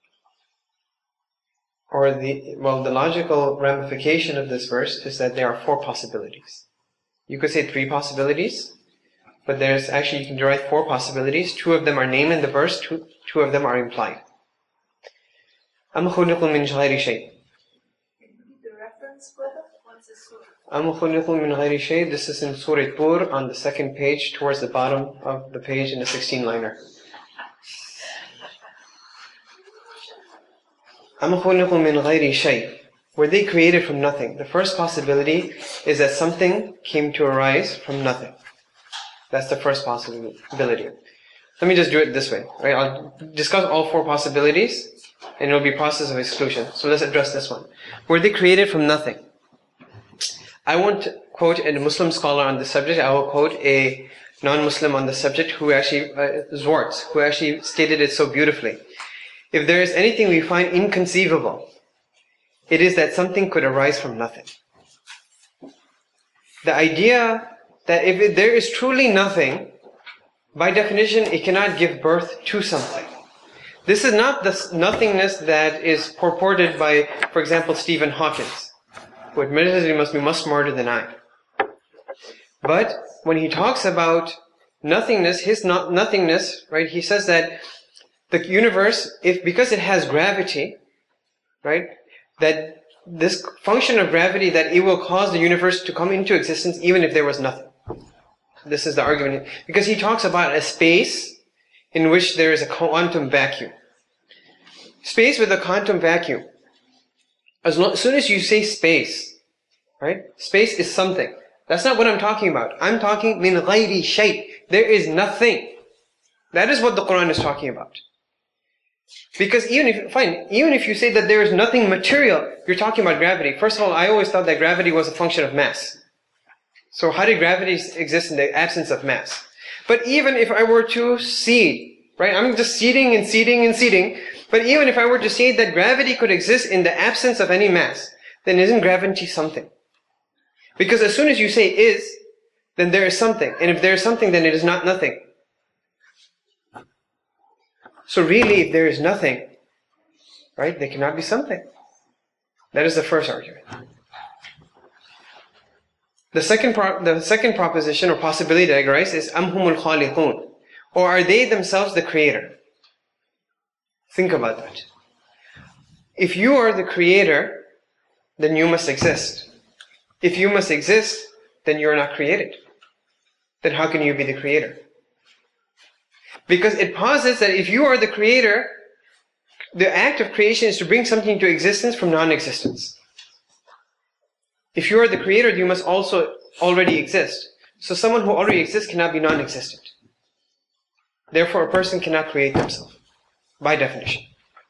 or the well, the logical ramification of this verse is that there are four possibilities. You could say three possibilities, but there's actually, you can derive four possibilities. Two of them are named in the verse, two, two of them are implied. أَمْ خُلِقُوا مِنْ غَيْرِ شَيْءٍ. The reference for that? What's the surah? أَمْ خُلِقُوا مِنْ غَيْرِ شَيْءٍ. This is in Surah Tur on the second page, towards the bottom of the page in a sixteen-liner. أَمْ خُلِقُوا مِنْ غَيْرِ شَيْءٍ. Were they created from nothing? The first possibility is that something came to arise from nothing. That's the first possibility. Let me just do it this way. Right? I'll discuss all four possibilities, and it'll be process of exclusion. So let's address this one. Were they created from nothing? I won't quote a Muslim scholar on the subject. I will quote a non-Muslim on the subject who actually, uh, Zwartz, who actually stated it so beautifully. If there is anything we find inconceivable, it is that something could arise from nothing. The idea that if it, there is truly nothing, by definition, it cannot give birth to something. This is not the nothingness that is purported by, for example, Stephen Hawkins, who admittedly must be much smarter than I. But when he talks about nothingness, his not nothingness, right? He says that the universe, if because it has gravity, right, that this function of gravity, that it will cause the universe to come into existence even if there was nothing. This is the argument. Because he talks about a space in which there is a quantum vacuum. Space with a quantum vacuum. As, long, as soon as you say space, right? Space is something. That's not what I'm talking about. I'm talking min ghayri shay. There is nothing. That is what the Quran is talking about. Because even if, fine, even if you say that there is nothing material, you're talking about gravity. First of all, I always thought that gravity was a function of mass. So how did gravity exist in the absence of mass? But even if I were to seed, right, I'm just seeding and seeding and seeding, but even if I were to say that gravity could exist in the absence of any mass, then isn't gravity something? Because as soon as you say is, then there is something. And if there is something, then it is not nothing. So really, if there is nothing, right, there cannot be something. That is the first argument. The second, pro- the second proposition or possibility that I raise is Am humul khaliqun, or are they themselves the creator? Think about that. If you are the creator, then you must exist. If you must exist, then you are not created. Then how can you be the creator? Because it posits that if you are the creator, the act of creation is to bring something into existence from non-existence. If you are the creator, you must also already exist. So someone who already exists cannot be non-existent. Therefore, a person cannot create themselves, by definition.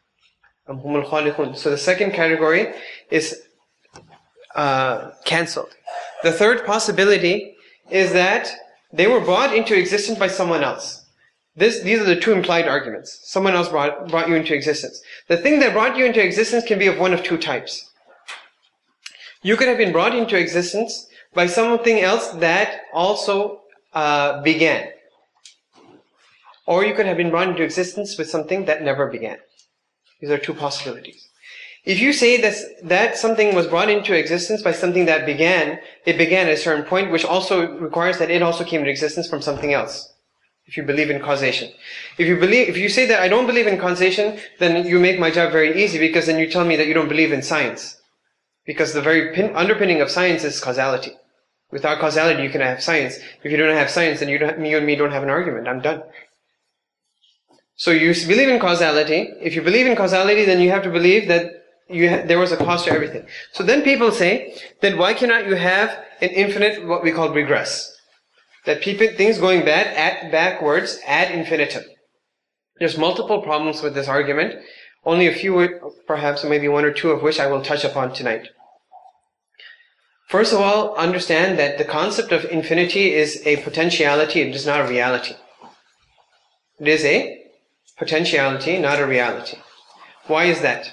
So the second category is uh, cancelled. The third possibility is that they were brought into existence by someone else. This, these are the two implied arguments. Someone else brought, brought you into existence. The thing that brought you into existence can be of one of two types. You could have been brought into existence by something else that also uh, began. Or you could have been brought into existence with something that never began. These are two possibilities. If you say that, that something was brought into existence by something that began, it began at a certain point, which also requires that it also came into existence from something else. If you believe in causation. If you believe, if you say that I don't believe in causation, then you make my job very easy, because then you tell me that you don't believe in science. Because the very pin, underpinning of science is causality. Without causality, you can have science. If you don't have science, then you, don't, you and me don't have an argument. I'm done. So you believe in causality. If you believe in causality, then you have to believe that you ha- there was a cause to everything. So then people say, then why cannot you have an infinite, what we call regress? That people, things going bad at backwards ad infinitum. There's multiple problems with this argument. Only a few, perhaps maybe one or two of which I will touch upon tonight. First of all, understand that the concept of infinity is a potentiality, it is not a reality. It is a potentiality, not a reality. Why is that?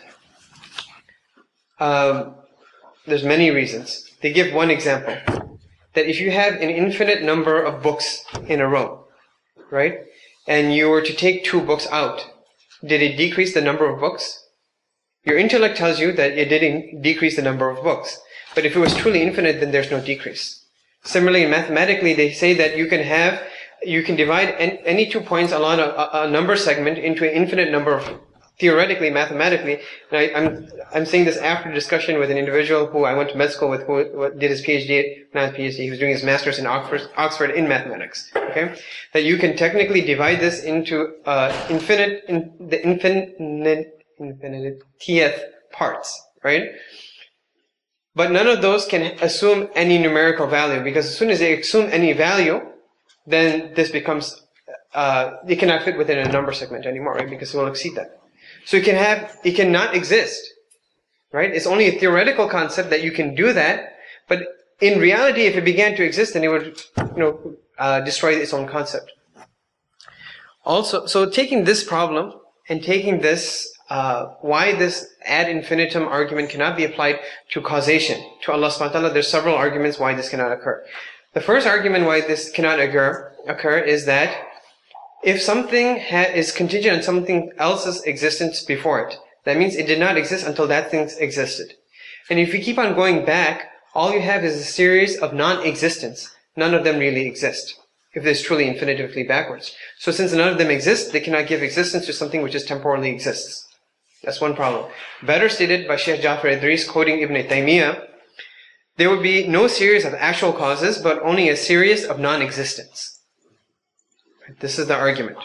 Um, there's many reasons. They give one example. That if you have an infinite number of books in a row, right? And you were to take two books out, did it decrease the number of books? Your intellect tells you that it didn't decrease the number of books. But if it was truly infinite, then there's no decrease. Similarly, mathematically, they say that you can have, you can divide any two points along a, a number segment into an infinite number of, theoretically, mathematically. And I, I'm, I'm saying this after discussion with an individual who I went to med school with, who did his PhD, not his PhD, he was doing his master's in Oxford, Oxford in mathematics. Okay? That you can technically divide this into, uh, infinite, in, the infinite, infinitesieth parts, right? But none of those can assume any numerical value, because as soon as they assume any value, then this becomes, uh, it cannot fit within a number segment anymore, right? Because it will exceed that. So it can have, it cannot exist, right? It's only a theoretical concept that you can do that, but in reality, if it began to exist, then it would, you know, uh, destroy its own concept. Also, so taking this problem and taking this, uh, why this ad infinitum argument cannot be applied to causation, to Allah subhanahu wa ta'ala, there's several arguments why this cannot occur. The first argument why this cannot occur, occur is that if something ha- is contingent on something else's existence before it, that means it did not exist until that thing existed. And if you keep on going back, all you have is a series of non-existence. None of them really exist. if it is truly infinitively backwards. So since none of them exist, they cannot give existence to something which is temporally exists. That's one problem. Better stated by Shaykh Jafar Idris, quoting Ibn Taymiyyah, there would be no series of actual causes, but only a series of non-existence. This is the argument.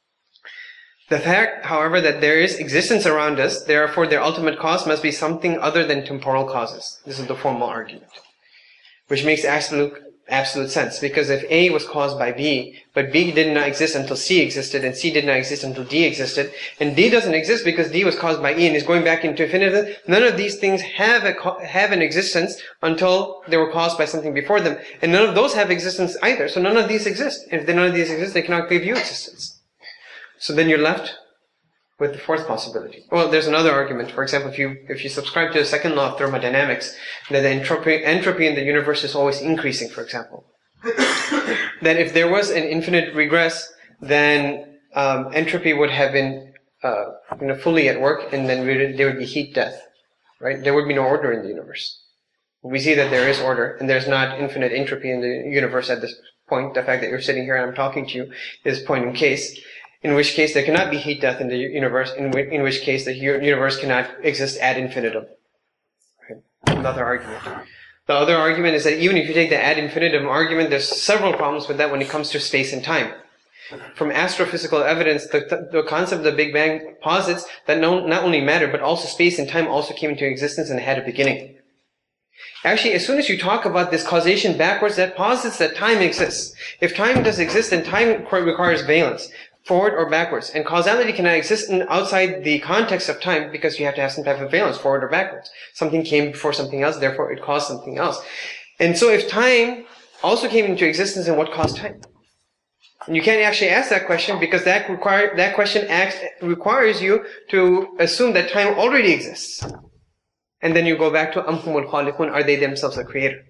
The fact, however, that there is existence around us, therefore their ultimate cause must be something other than temporal causes. This is the formal argument, which makes absolute absolute sense, because if A was caused by B, but B did not exist until C existed, and C did not exist until D existed, and D doesn't exist because D was caused by E and is going back into infinity, none of these things have a have an existence until they were caused by something before them, and none of those have existence either. So none of these exist. And if none of these exist, they cannot give you existence. So then you're left with the fourth possibility. Well, there's another argument. For example, if you if you subscribe to the second law of thermodynamics, that the entropy, entropy in the universe is always increasing, for example, then if there was an infinite regress, then um, entropy would have been uh, you know, fully at work, and then we, there would be heat death, right? There would be no order in the universe. We see that there is order, and there's not infinite entropy in the universe at this point. The fact that you're sitting here and I'm talking to you is point in case. In which case there cannot be heat death in the universe, in, w- in which case the universe cannot exist ad infinitum. Right? Another argument. The other argument is that even if you take the ad infinitum argument, there's several problems with that when it comes to space and time. From astrophysical evidence, the, the concept of the Big Bang posits that no, not only matter, but also space and time also came into existence and had a beginning. Actually, as soon as you talk about this causation backwards, that posits that time exists. If time does exist, then time requires valence, forward or backwards. And causality cannot exist in, outside the context of time, because you have to have some type of valence, forward or backwards. Something came before something else, therefore it caused something else. And so if time also came into existence, then what caused time? And you can't actually ask that question, because that require, that question acts, requires you to assume that time already exists. And then you go back to Amhumul Khaliqun, are they themselves a creator?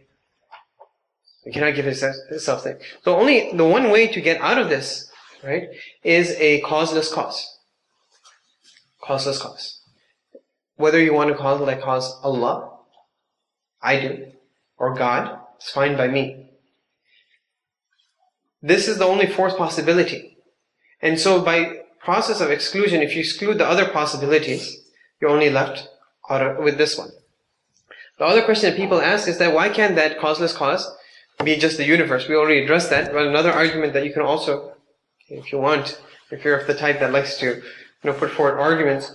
You cannot give yourself thing. So only the one way to get out of this, right, is a causeless cause. Causeless cause. Whether you want to call that cause Allah, I do, or God, it's fine by me. This is the only fourth possibility. And so by process of exclusion, if you exclude the other possibilities, you're only left out of, with this one. The other question that people ask is that why can't that causeless cause be just the universe? We already addressed that. But another argument that you can also, if you want, if you're of the type that likes to, you know, put forward arguments,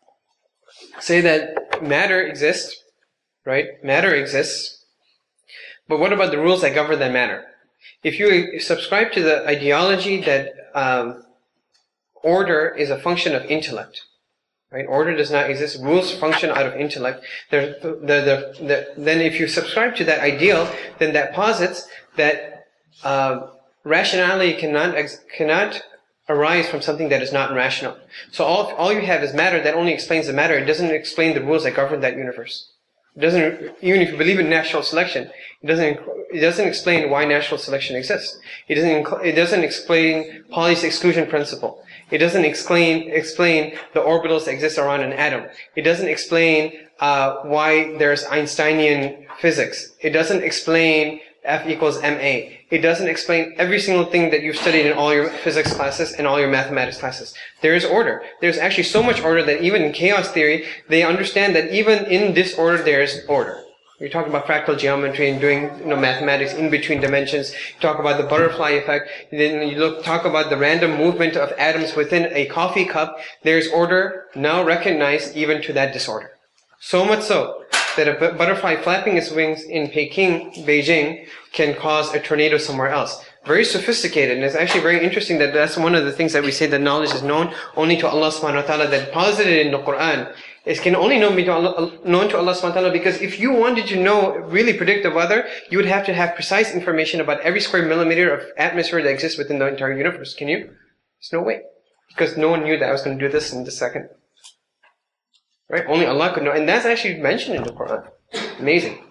say that matter exists, right? Matter exists. But what about the rules that govern that matter? If you subscribe to the ideology that um, order is a function of intellect, right? Order does not exist. Rules function out of intellect. The, the, the, the, then if you subscribe to that ideal, then that posits that uh, rationality cannot cannot arise from something that is not rational. So all all you have is matter that only explains the matter. It doesn't explain the rules that govern that universe. It doesn't, even if you believe in natural selection, it doesn't it doesn't explain why natural selection exists. It doesn't it doesn't explain Pauli's exclusion principle. It doesn't explain explain the orbitals that exist around an atom. It doesn't explain uh, why there's Einsteinian physics. It doesn't explain F equals M A. It doesn't explain every single thing that you've studied in all your physics classes and all your mathematics classes. There is order. There's actually so much order that even in chaos theory, they understand that even in disorder there is order. You're talking about fractal geometry and doing, you know, mathematics in between dimensions. You talk about the butterfly effect. Then you look, talk about the random movement of atoms within a coffee cup. There's order now recognized even to that disorder. So much so that a butterfly flapping its wings in Peking, Beijing, can cause a tornado somewhere else. Very sophisticated, and it's actually very interesting that that's one of the things that we say that knowledge is known only to Allah subhanahu wa ta'ala, that posited in the Quran. It can only known, be to Allah, known to Allah subhanahu wa ta'ala, because if you wanted to know, really predict the weather, you would have to have precise information about every square millimeter of atmosphere that exists within the entire universe. Can you? There's no way. Because no one knew that I was going to do this in this second. Right? Only Allah could know. And that's actually mentioned in the Quran. Amazing.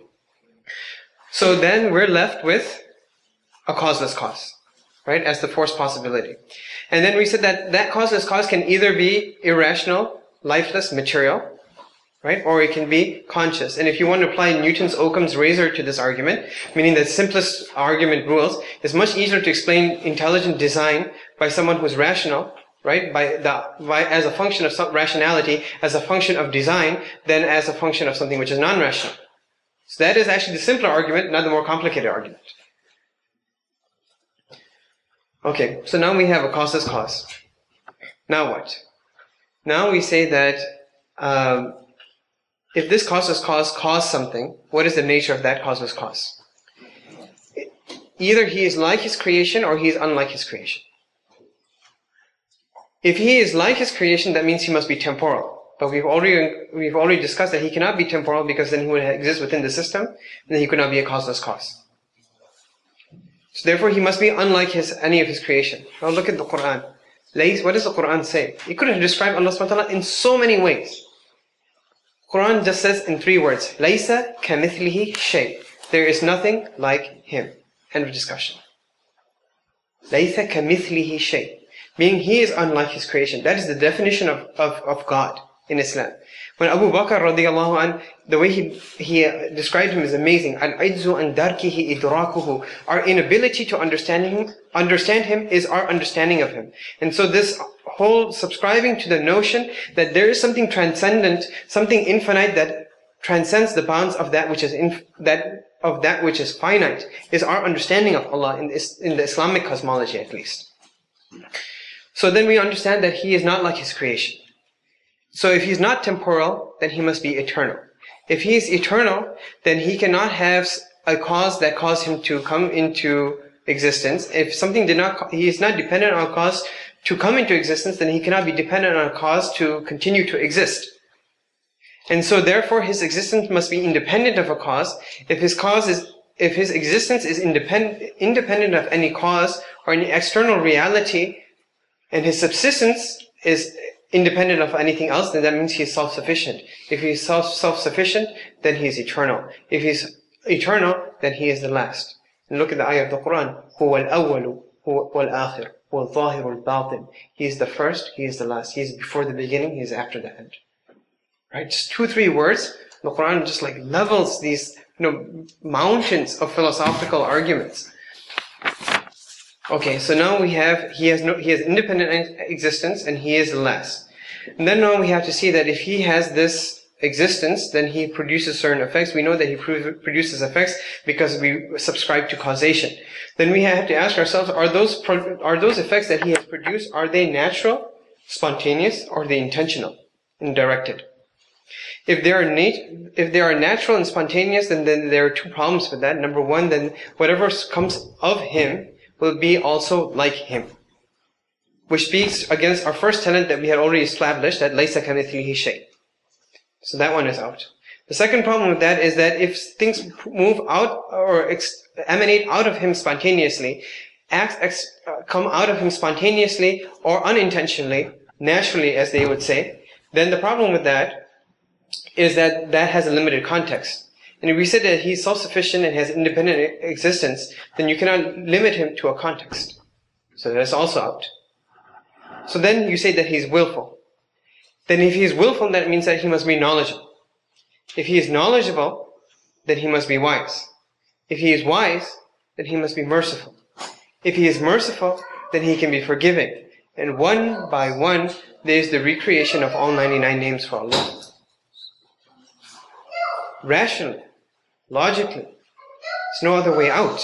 So then we're left with a causeless cause, right? As the fourth possibility. And then we said that that causeless cause can either be irrational, lifeless, material, right? Or it can be conscious. And if you want to apply Newton's Occam's razor to this argument, meaning the simplest argument rules, it's much easier to explain intelligent design by someone who's rational, right? By the by as a function of some rationality, as a function of design, than as a function of something which is non-rational. So that is actually the simpler argument, not the more complicated argument. Okay, so now we have a causeless cause. Now what? Now we say that um, if this causeless cause caused something, what is the nature of that causeless cause? Either he is like his creation or he is unlike his creation. If he is like his creation, that means he must be temporal. But we've already we've already discussed that he cannot be temporal because then he would exist within the system, and then he could not be a causeless cause. So therefore, he must be unlike his any of his creation. Now look at the Quran. What does the Quran say? It could have described Allah subhanahu wa ta'ala in so many ways. Quran just says in three words, Laysa kamithlihi shay. There is nothing like him. End of discussion. Laysa kamithlihi shay. Meaning he is unlike his creation. That is the definition of, of, of God in Islam. When Abu Bakr radiallahu anh, the way he, he uh, described him is amazing. Al-'ajzu an darkihi idrakuhu. Our inability to understand him, understand him is our understanding of him. And so this whole subscribing to the notion that there is something transcendent, something infinite that transcends the bounds of that which is inf- that of that which is finite, is our understanding of Allah in, this, in the Islamic cosmology at least. So then we understand that he is not like his creation. So if he's not temporal, then he must be eternal. If he is eternal, then he cannot have a cause that caused him to come into existence. If something did not, he is not dependent on a cause to come into existence, then he cannot be dependent on a cause to continue to exist. And so therefore his existence must be independent of a cause. If his cause is, if his existence is independent, independent of any cause or any external reality, and his subsistence is independent of anything else, then that means he is self-sufficient. If he is self, self-sufficient, then he is eternal. If he is eternal, then he is the last. And look at the ayah of the Quran. هُوَ الْأَوَّلُ هُوَ الْآخِرُ هُوَ الظَّاهِرُ الْبَاطِنُ. He is the first, he is the last. He is before the beginning, he is after the end. Right? Just two, three words. The Quran just like levels these, you know, mountains of philosophical arguments. Okay, so now we have, he has no, he has independent existence and he is the last. And then now we have to see that if he has this existence, then he produces certain effects. We know that he produces effects because we subscribe to causation. Then we have to ask ourselves, are those, are those effects that he has produced, are they natural, spontaneous, or are they intentional and directed? If they are nat- if they are natural and spontaneous, then, then there are two problems with that. Number one, then whatever comes of him will be also like him, which speaks against our first tenet that we had already established, that laysa kamithlihi shay. So that one is out. The second problem with that is that if things move out or ex- emanate out of him spontaneously, act ex- uh, come out of him spontaneously or unintentionally, naturally as they would say, then the problem with that is that that has a limited context. And if we said that he's self-sufficient and has independent existence, then you cannot limit him to a context. So that's also out. So then you say that he's willful. Then if he is willful, that means that he must be knowledgeable. If he is knowledgeable, then he must be wise. If he is wise, then he must be merciful. If he is merciful, then he can be forgiving. And one by one, there is the recreation of all ninety-nine names for Allah. Rationally, logically, there's no other way out.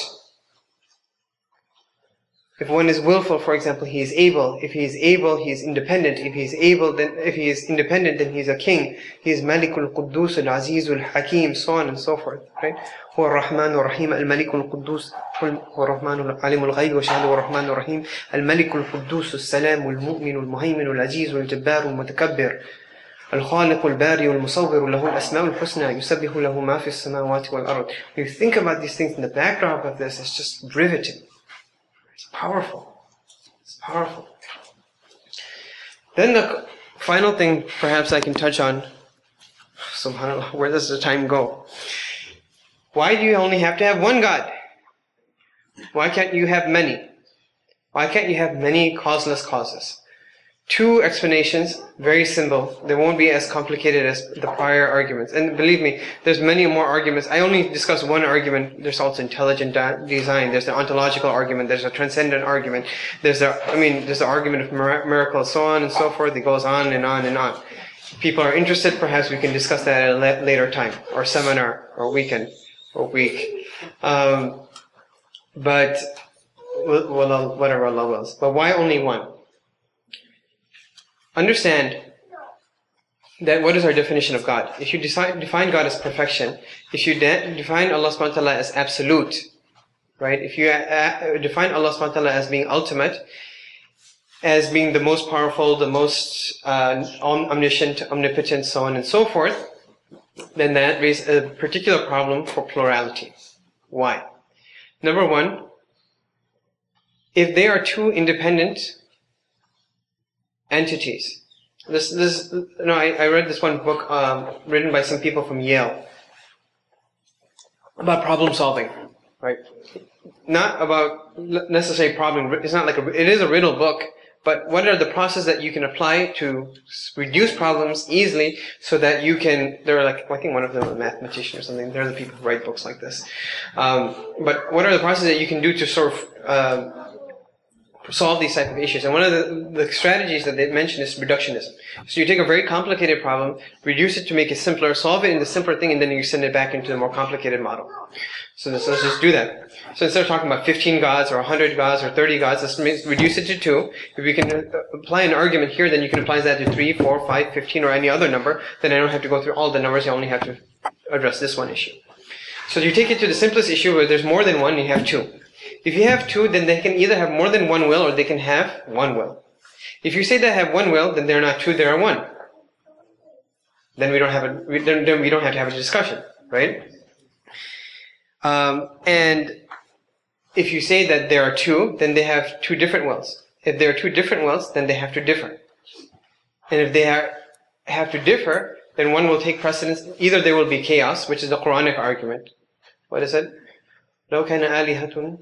If one is willful, for example, he is able. If he is able, he is independent. If he is able, then if he is independent, then he is a king. He is Malikul Quddus al-Azizul Hakim, so on and so forth. Right? هو الرحمن الرحيم الملك القدوس هو الرحمن العليم الغيب وشهاده الرحمن الرحيم الملك القدوس السلام المؤمن المهيمن العزيز الجبار المتكبر الخالق الباري والمصور له الأسماء الحسنى يسبح له ما في السماوات والأرض. When you think about these things in the backdrop of this, it's just riveting. It's powerful. It's powerful. Then the final thing perhaps I can touch on, subhanAllah, where does the time go? Why do you only have to have one God? Why can't you have many? Why can't you have many causeless causes? two explanations, very simple. They won't be as complicated as the prior arguments. And believe me, there's many more arguments. I only discuss one argument. There's also intelligent da- design. There's the ontological argument. There's a transcendent argument. There's the, I mean, there's the argument of mir- miracles, so on and so forth. It goes on and on and on. If people are interested, perhaps we can discuss that at a la- later time, or seminar, or weekend, or week. Um, but, well, whatever Allah wills. But why only one? Understand that what is our definition of God? If you decide, define God as perfection, if you de- define Allah subhanahu wa ta'ala as absolute, right? If you uh, define Allah subhanahu wa ta'ala as being ultimate, as being the most powerful, the most uh, omniscient, omnipotent, so on and so forth, then that raises a particular problem for plurality. Why? Number one, if they are two independent entities. This, this, no, I, I read this one book um, written by some people from Yale about problem solving, right? Not about necessarily problem. It's not like a, it is a riddle book, but what are the processes that you can apply to reduce problems easily, so that you can? They're like, I think one of them is a mathematician or something. They're the people who write books like this. Um, but what are the processes that you can do to sort of um, solve these type of issues? And one of the, the strategies that they mentioned is reductionism. So you take a very complicated problem, reduce it to make it simpler, solve it in the simpler thing, and then you send it back into the more complicated model. So let's, let's just do that. So instead of talking about fifteen gods or one hundred gods or thirty gods, let's reduce it to two. If we can apply an argument here, then you can apply that to three, four, five, fifteen, or any other number. Then I don't have to go through all the numbers. I only have to address this one issue. So you take it to the simplest issue where there's more than one, you have two. If you have two, then they can either have more than one will, or they can have one will. If you say they have one will, then they're not two, they are one. Then we don't have a we, then, then we don't have to have a discussion, right? Um, and if you say that there are two, then they have two different wills. If there are two different wills, then they have to differ. And if they are, have to differ, then one will take precedence. Either there will be chaos, which is the Quranic argument. What is it? لو كان آلهة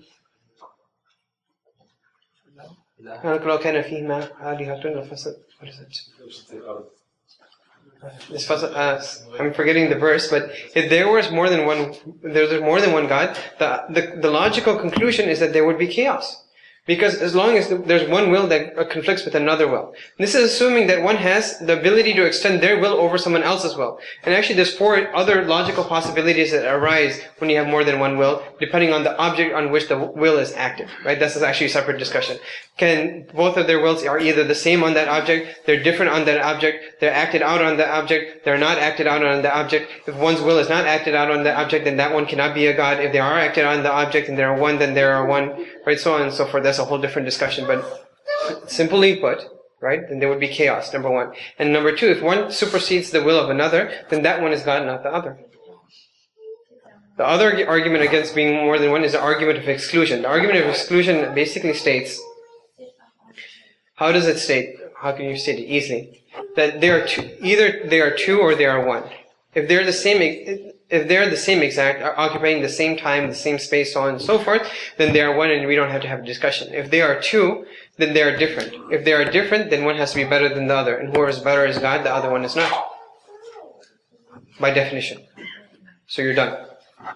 لو كان فيهما آلهة لفسد. What is it? This uh, I'm forgetting the verse, but if there was more than one, there's more than one God, the, the the logical conclusion is that there would be chaos. Because as long as there's one will that conflicts with another will. This is assuming that one has the ability to extend their will over someone else's will. And actually there's four other logical possibilities that arise when you have more than one will, depending on the object on which the will is active. Right? This is actually a separate discussion. Can both of their wills are either the same on that object, they're different on that object, they're acted out on that object, they're not acted out on the object. If one's will is not acted out on the object, then that one cannot be a God. If they are acted on the object and they are one, then they are one. Right? So on and so forth. That's a whole different discussion. But simply put, right, then there would be chaos, number one. And number two, if one supersedes the will of another, then that one is God, not the other. The other argument against being more than one is the argument of exclusion. The argument of exclusion basically states, how does it state? How can you state it easily? That they are two, either they are two or they are one. If they're the same, if they're the same exact, occupying the same time, the same space, so on and so forth, then they are one, and we don't have to have a discussion. If they are two, then they are different. If they are different, then one has to be better than the other, and whoever is better is God, the other one is not, by definition. So you're done.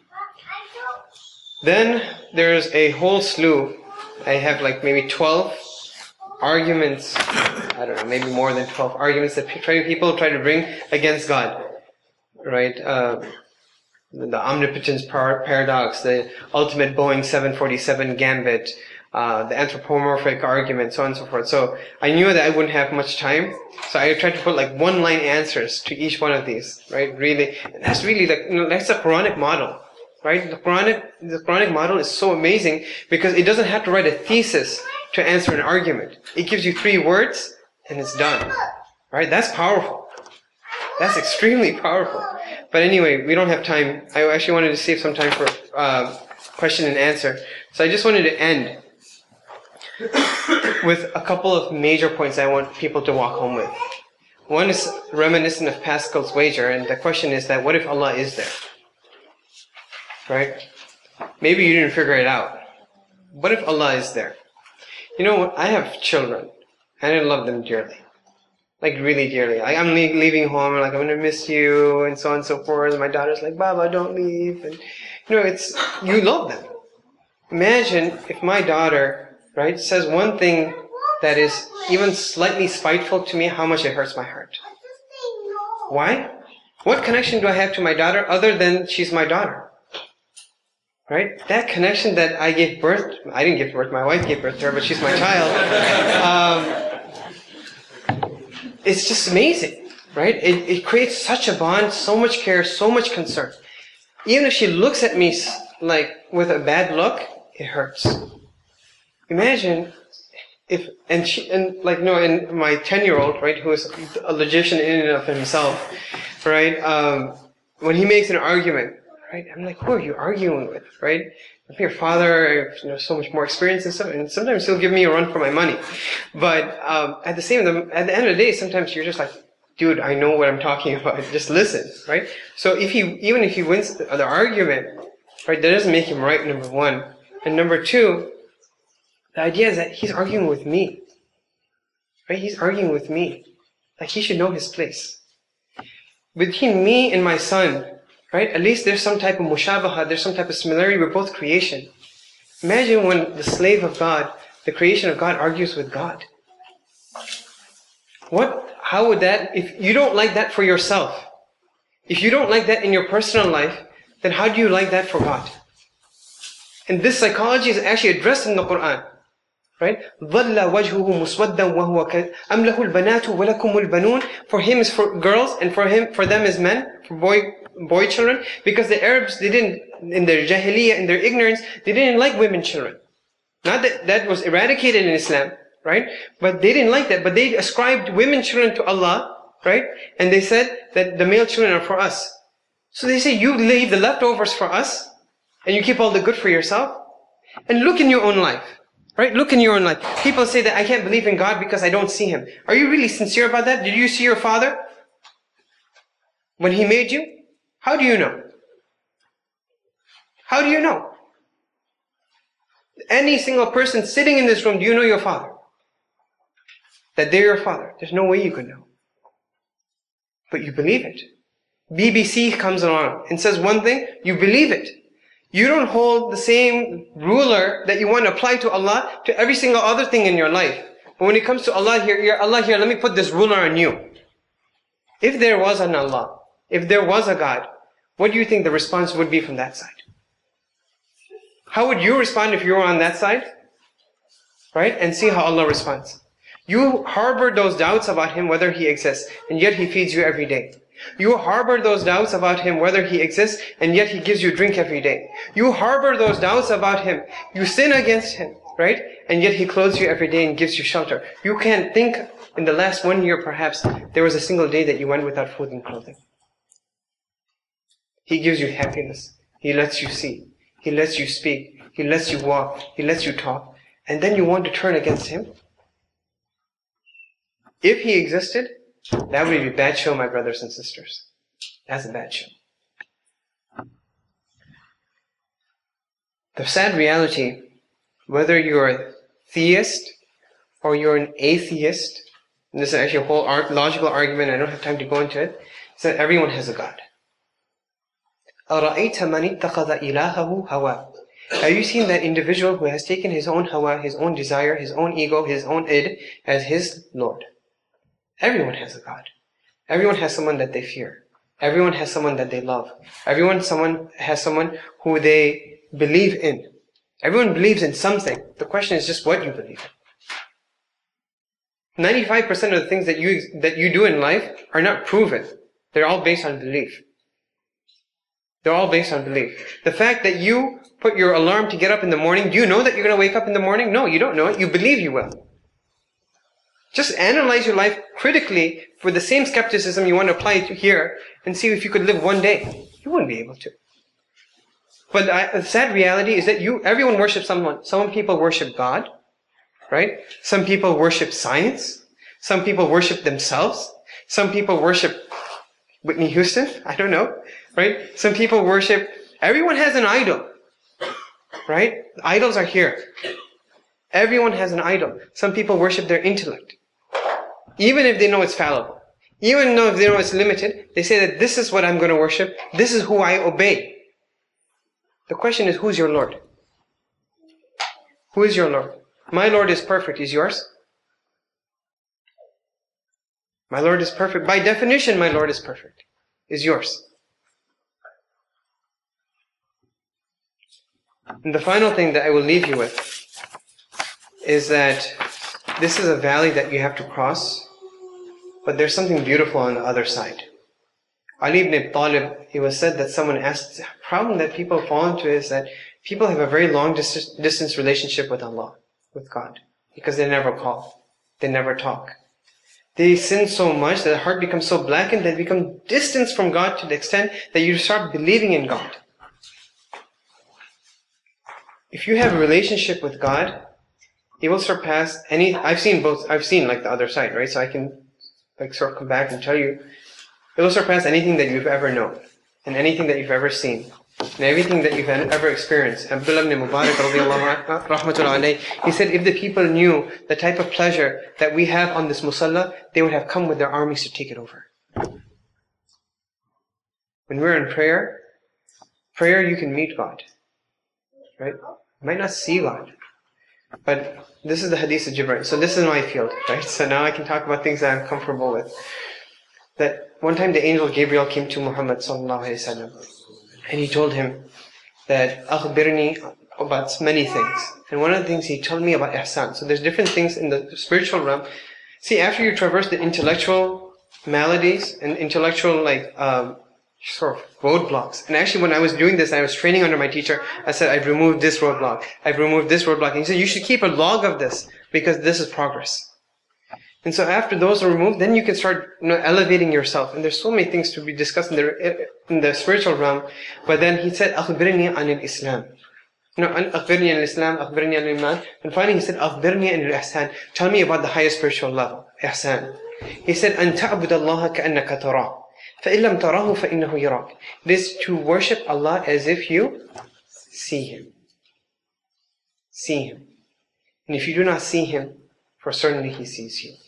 Then there's a whole slew. I have like maybe twelve arguments. I don't know, maybe more than twelve arguments that people try to bring against God. Right? Uh, the omnipotence par- paradox, the ultimate Boeing seven forty-seven gambit, uh, the anthropomorphic argument, so on and so forth. So I knew that I wouldn't have much time, so I tried to put like one-line answers to each one of these. Right? Really, and that's really like, you know, that's the Quranic model. Right? The Quranic, the Quranic model is so amazing because it doesn't have to write a thesis to answer an argument. It gives you three words and it's done. Right? That's powerful. That's extremely powerful. But anyway, we don't have time. I actually wanted to save some time for uh, question and answer. So I just wanted to end with a couple of major points I want people to walk home with. One is reminiscent of Pascal's wager, and the question is that what if Allah is there? Right? Maybe you didn't figure it out. What if Allah is there? You know what? I have children. and I love them dearly. Like really dearly. Like I'm le- leaving home, and like I'm gonna miss you, and so on and so forth. And my daughter's like, Baba, don't leave. And you know, it's you love them. Imagine if my daughter, right, says one thing that is even slightly spiteful to me, how much it hurts my heart. Why? What connection do I have to my daughter other than she's my daughter? Right? That connection that I gave birth, I didn't give birth, my wife gave birth to her, but she's my child. Um, It's just amazing, right? It, it creates such a bond, so much care, so much concern. Even if she looks at me like with a bad look, it hurts. Imagine if, and she, and like, no, and my ten-year-old, right, who is a logician in and of himself, right, um, when he makes an argument, right, I'm like, who are you arguing with, right? If your father, you know, so much more experience and stuff, and sometimes he'll give me a run for my money. But um, at the same, at the end of the day, sometimes you're just like, dude, I know what I'm talking about. Just listen, right? So if he, even if he wins the, the argument, right, that doesn't make him right. Number one, and number two, the idea is that he's arguing with me, right? He's arguing with me, like he should know his place. Between me and my son, right? At least there's some type of mushabaha, there's some type of similarity. We're both creation. Imagine when the slave of God, the creation of God, argues with God. What? How would that? If you don't like that for yourself, if you don't like that in your personal life, then how do you like that for God? And this psychology is actually addressed in the Quran, right? ظَلَّ وَجْهُهُ مُسْوَدًّا وَهُوَ كَذِبٌ أَمْ لَهُ الْبَنَاتُ وَلَكُمُ الْبَنُونَ. For him is for girls, and for him, for them is men, for boy. boy children, because the Arabs, they didn't, in their jahiliyyah, in their ignorance, they didn't like women children. Not that that was eradicated in Islam, right? But they didn't like that, but they ascribed women children to Allah, right? And they said that the male children are for us. So they say, you leave the leftovers for us, and you keep all the good for yourself. And look in your own life, right? Look in your own life. People say that I can't believe in God because I don't see Him. Are you really sincere about that? Did you see your father when He made you? How do you know? How do you know? Any single person sitting in this room, do you know your father? That they're your father. There's no way you could know. But you believe it. B B C comes along and says one thing, you believe it. You don't hold the same ruler that you want to apply to Allah to every single other thing in your life. But when it comes to Allah here, here Allah here, let me put this ruler on you. If there was an Allah, if there was a God, what do you think the response would be from that side? How would you respond if you were on that side? Right? And see how Allah responds. You harbor those doubts about Him whether He exists, and yet He feeds you every day. You harbor those doubts about Him whether He exists, and yet He gives you drink every day. You harbor those doubts about Him. You sin against Him, right? And yet He clothes you every day and gives you shelter. You can't think in the last one year perhaps there was a single day that you went without food and clothing. He gives you happiness. He lets you see. He lets you speak. He lets you walk. He lets you talk. And then you want to turn against Him? If He existed, that would be a bad show, my brothers and sisters. That's a bad show. The sad reality, whether you're a theist or you're an atheist, and this is actually a whole logical argument, I don't have time to go into it, is that everyone has a God. أَرَأَيْتَ مَنِ اتَّخَذَ إِلَهَهُ هَوَاهُ. Have you seen that individual who has taken his own hawa, his own desire, his own ego, his own id as his Lord? Everyone has a God. Everyone has someone that they fear. Everyone has someone that they love. Everyone someone has someone who they believe in. Everyone believes in something. The question is just what you believe in. ninety-five percent of the things that you that you do in life are not proven. They're all based on belief. They're all based on belief. The fact that you put your alarm to get up in the morning, do you know that you're going to wake up in the morning? No, you don't know it. You believe you will. Just analyze your life critically for the same skepticism you want to apply to here and see if you could live one day. You wouldn't be able to. But I, the sad reality is that you, everyone worships someone. Some people worship God, right? Some people worship science. Some people worship themselves. Some people worship Whitney Houston. I don't know, right? Some people worship, everyone has an idol, right? Idols are here. Everyone has an idol. Some people worship their intellect. Even if they know it's fallible, even though if they know it's limited, they say that this is what I'm going to worship, this is who I obey. The question is, who's your Lord? Who is your Lord? My Lord is perfect. Is yours? My Lord is perfect. By definition, my Lord is perfect. Is yours? And the final thing that I will leave you with is that this is a valley that you have to cross, but there's something beautiful on the other side. Ali ibn Abi Talib, it was said that someone asked, the problem that people fall into is that people have a very long dis- distance relationship with Allah, with God, because they never call, they never talk. They sin so much that the heart becomes so blackened that they become distant from God to the extent that you start believing in God. If you have a relationship with God, it will surpass any, I've seen both, I've seen like the other side, right? So I can like sort of come back and tell you, it will surpass anything that you've ever known, and anything that you've ever seen, and everything that you've ever experienced. Abdullah ibn Mubarak radiallahu rahmatullahi alayhi, he said, if the people knew the type of pleasure that we have on this musalla, they would have come with their armies to take it over. When we're in prayer, prayer you can meet God, right? You might not see God, but this is the hadith of Jibreel. So this is my field, right? So now I can talk about things that I'm comfortable with. That one time the angel Gabriel came to Muhammad sallallahu alaihi wasallam, and he told him that akhbirni about many things. And one of the things he told me about ihsan. So there's different things in the spiritual realm. See, after you traverse the intellectual maladies and intellectual like um, sort of roadblocks. And actually, when I was doing this, I was training under my teacher. I said, I've removed this roadblock. I've removed this roadblock. And he said, you should keep a log of this because this is progress. And so after those are removed, then you can start you know, elevating yourself. And there's so many things to be discussed in the, in the spiritual realm. But then he said, أخبرني عن الإسلام. You know, أخبرني عن الإسلام, أخبرني عن الإيمان. And finally he said, أخبرني عن الإحسان. Tell me about the highest spiritual level, إحسان. He said, أن تعبد الله كأنك تراه. فإن لم تراه فإنه يراك. It is to worship Allah as if you see Him. See Him. And if you do not see Him, for certainly He sees you.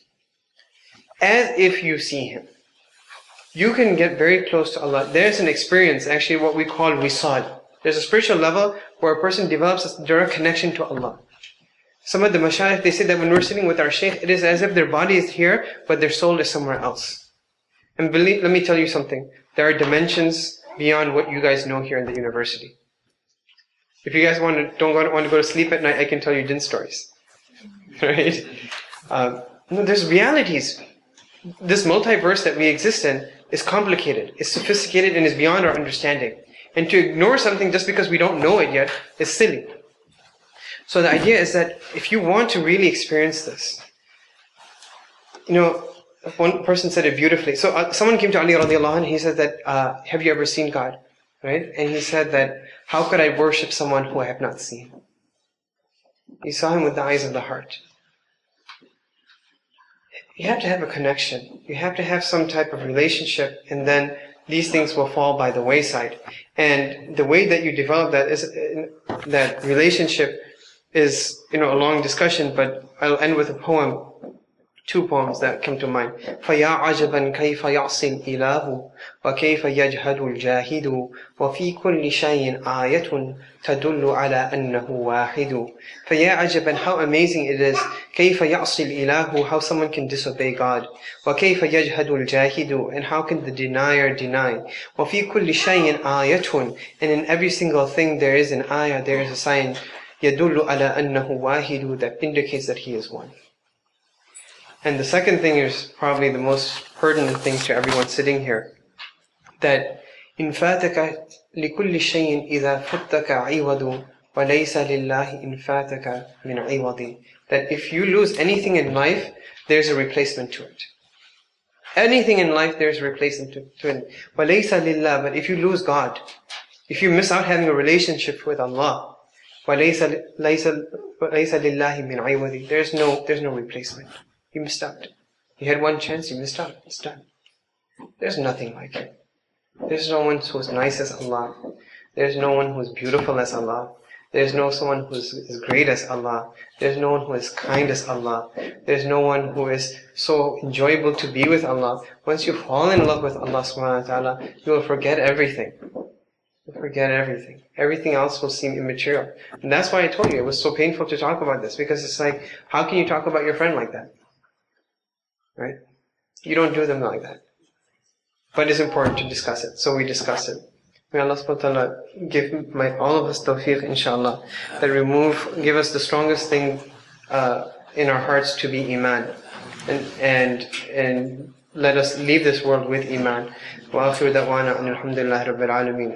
As if you see Him. You can get very close to Allah. There's an experience, actually what we call wisal. There's a spiritual level where a person develops a direct connection to Allah. Some of the mashayikh, they say that when we're sitting with our shaykh, it is as if their body is here, but their soul is somewhere else. And believe, let me tell you something. There are dimensions beyond what you guys know here in the university. If you guys want to, don't want to go to sleep at night, I can tell you jinn stories. Right? Uh, no, there's realities. This multiverse that we exist in is complicated, is sophisticated, and is beyond our understanding. And to ignore something just because we don't know it yet is silly. So the idea is that if you want to really experience this, you know, one person said it beautifully. So uh, someone came to Ali radiallahu anh, he said that, uh, have you ever seen God? Right? And he said that, how could I worship someone who I have not seen? He saw Him with the eyes of the heart. You have to have a connection. You have to have some type of relationship, and then these things will fall by the wayside. And the way that you develop that is that relationship is, you know, a long discussion, but I'll end with a poem. Two poems that come to mind. فَيَا عَجَبًا كَيْفَ يَعْصِي الْإِلَهُ وَكَيْفَ يَجْهَدُ الْجَاهِدُ وَفِي كُلِّ شَيْءٍ آيَةٌ تَدُلُّ عَلَى أَنَّهُ وَاحِدٌ. فَيَا عَجَبًا, how amazing it is. كَيْفَ يَعْصِي الْإِلَهُ, how someone can disobey God. وَكَيْفَ يَجْهَدُ الْجَاهِدُ, and how can the denier deny. وَفِي كُلِّ شَيْءٍ آيَةٌ, and in every single thing there is an ayah, there is a sign. يَدُلُّ عَلَى أَنَّهُ وَاحِدُ, that indicates that He is one. And the second thing is probably the most pertinent thing to everyone sitting here. That إن فاتك لكل شيء إذا فتك عوض وليس لله إن فاتك من عوض. That if you lose anything in life, there's a replacement to it. Anything in life, there's a replacement to it. وليس لله, but if you lose God, if you miss out having a relationship with Allah, وليس ليس ليس لله من عوض, there's no there's no replacement. You missed out. You had one chance, you missed out. It's done. There's nothing like it. There's no one who's nice as Allah. There's no one who's beautiful as Allah. There's no someone who is as great as Allah. There's no one who is kind as Allah. There's no one who is so enjoyable to be with Allah. Once you fall in love with Allah subhanahu wa ta'ala, you will forget everything. You'll forget everything. Everything else will seem immaterial. And that's why I told you it was so painful to talk about this, because it's like, how can you talk about your friend like that? Right? You don't do them like that. But it's important to discuss it, so we discuss it. May Allah subhanahu wa ta'ala give my, all of us tawfiq, inshallah, that remove, give us the strongest thing uh, in our hearts to be iman, and and and let us leave this world with iman. Wa akhiru da'wana alhamdulillahi rabbil alameen.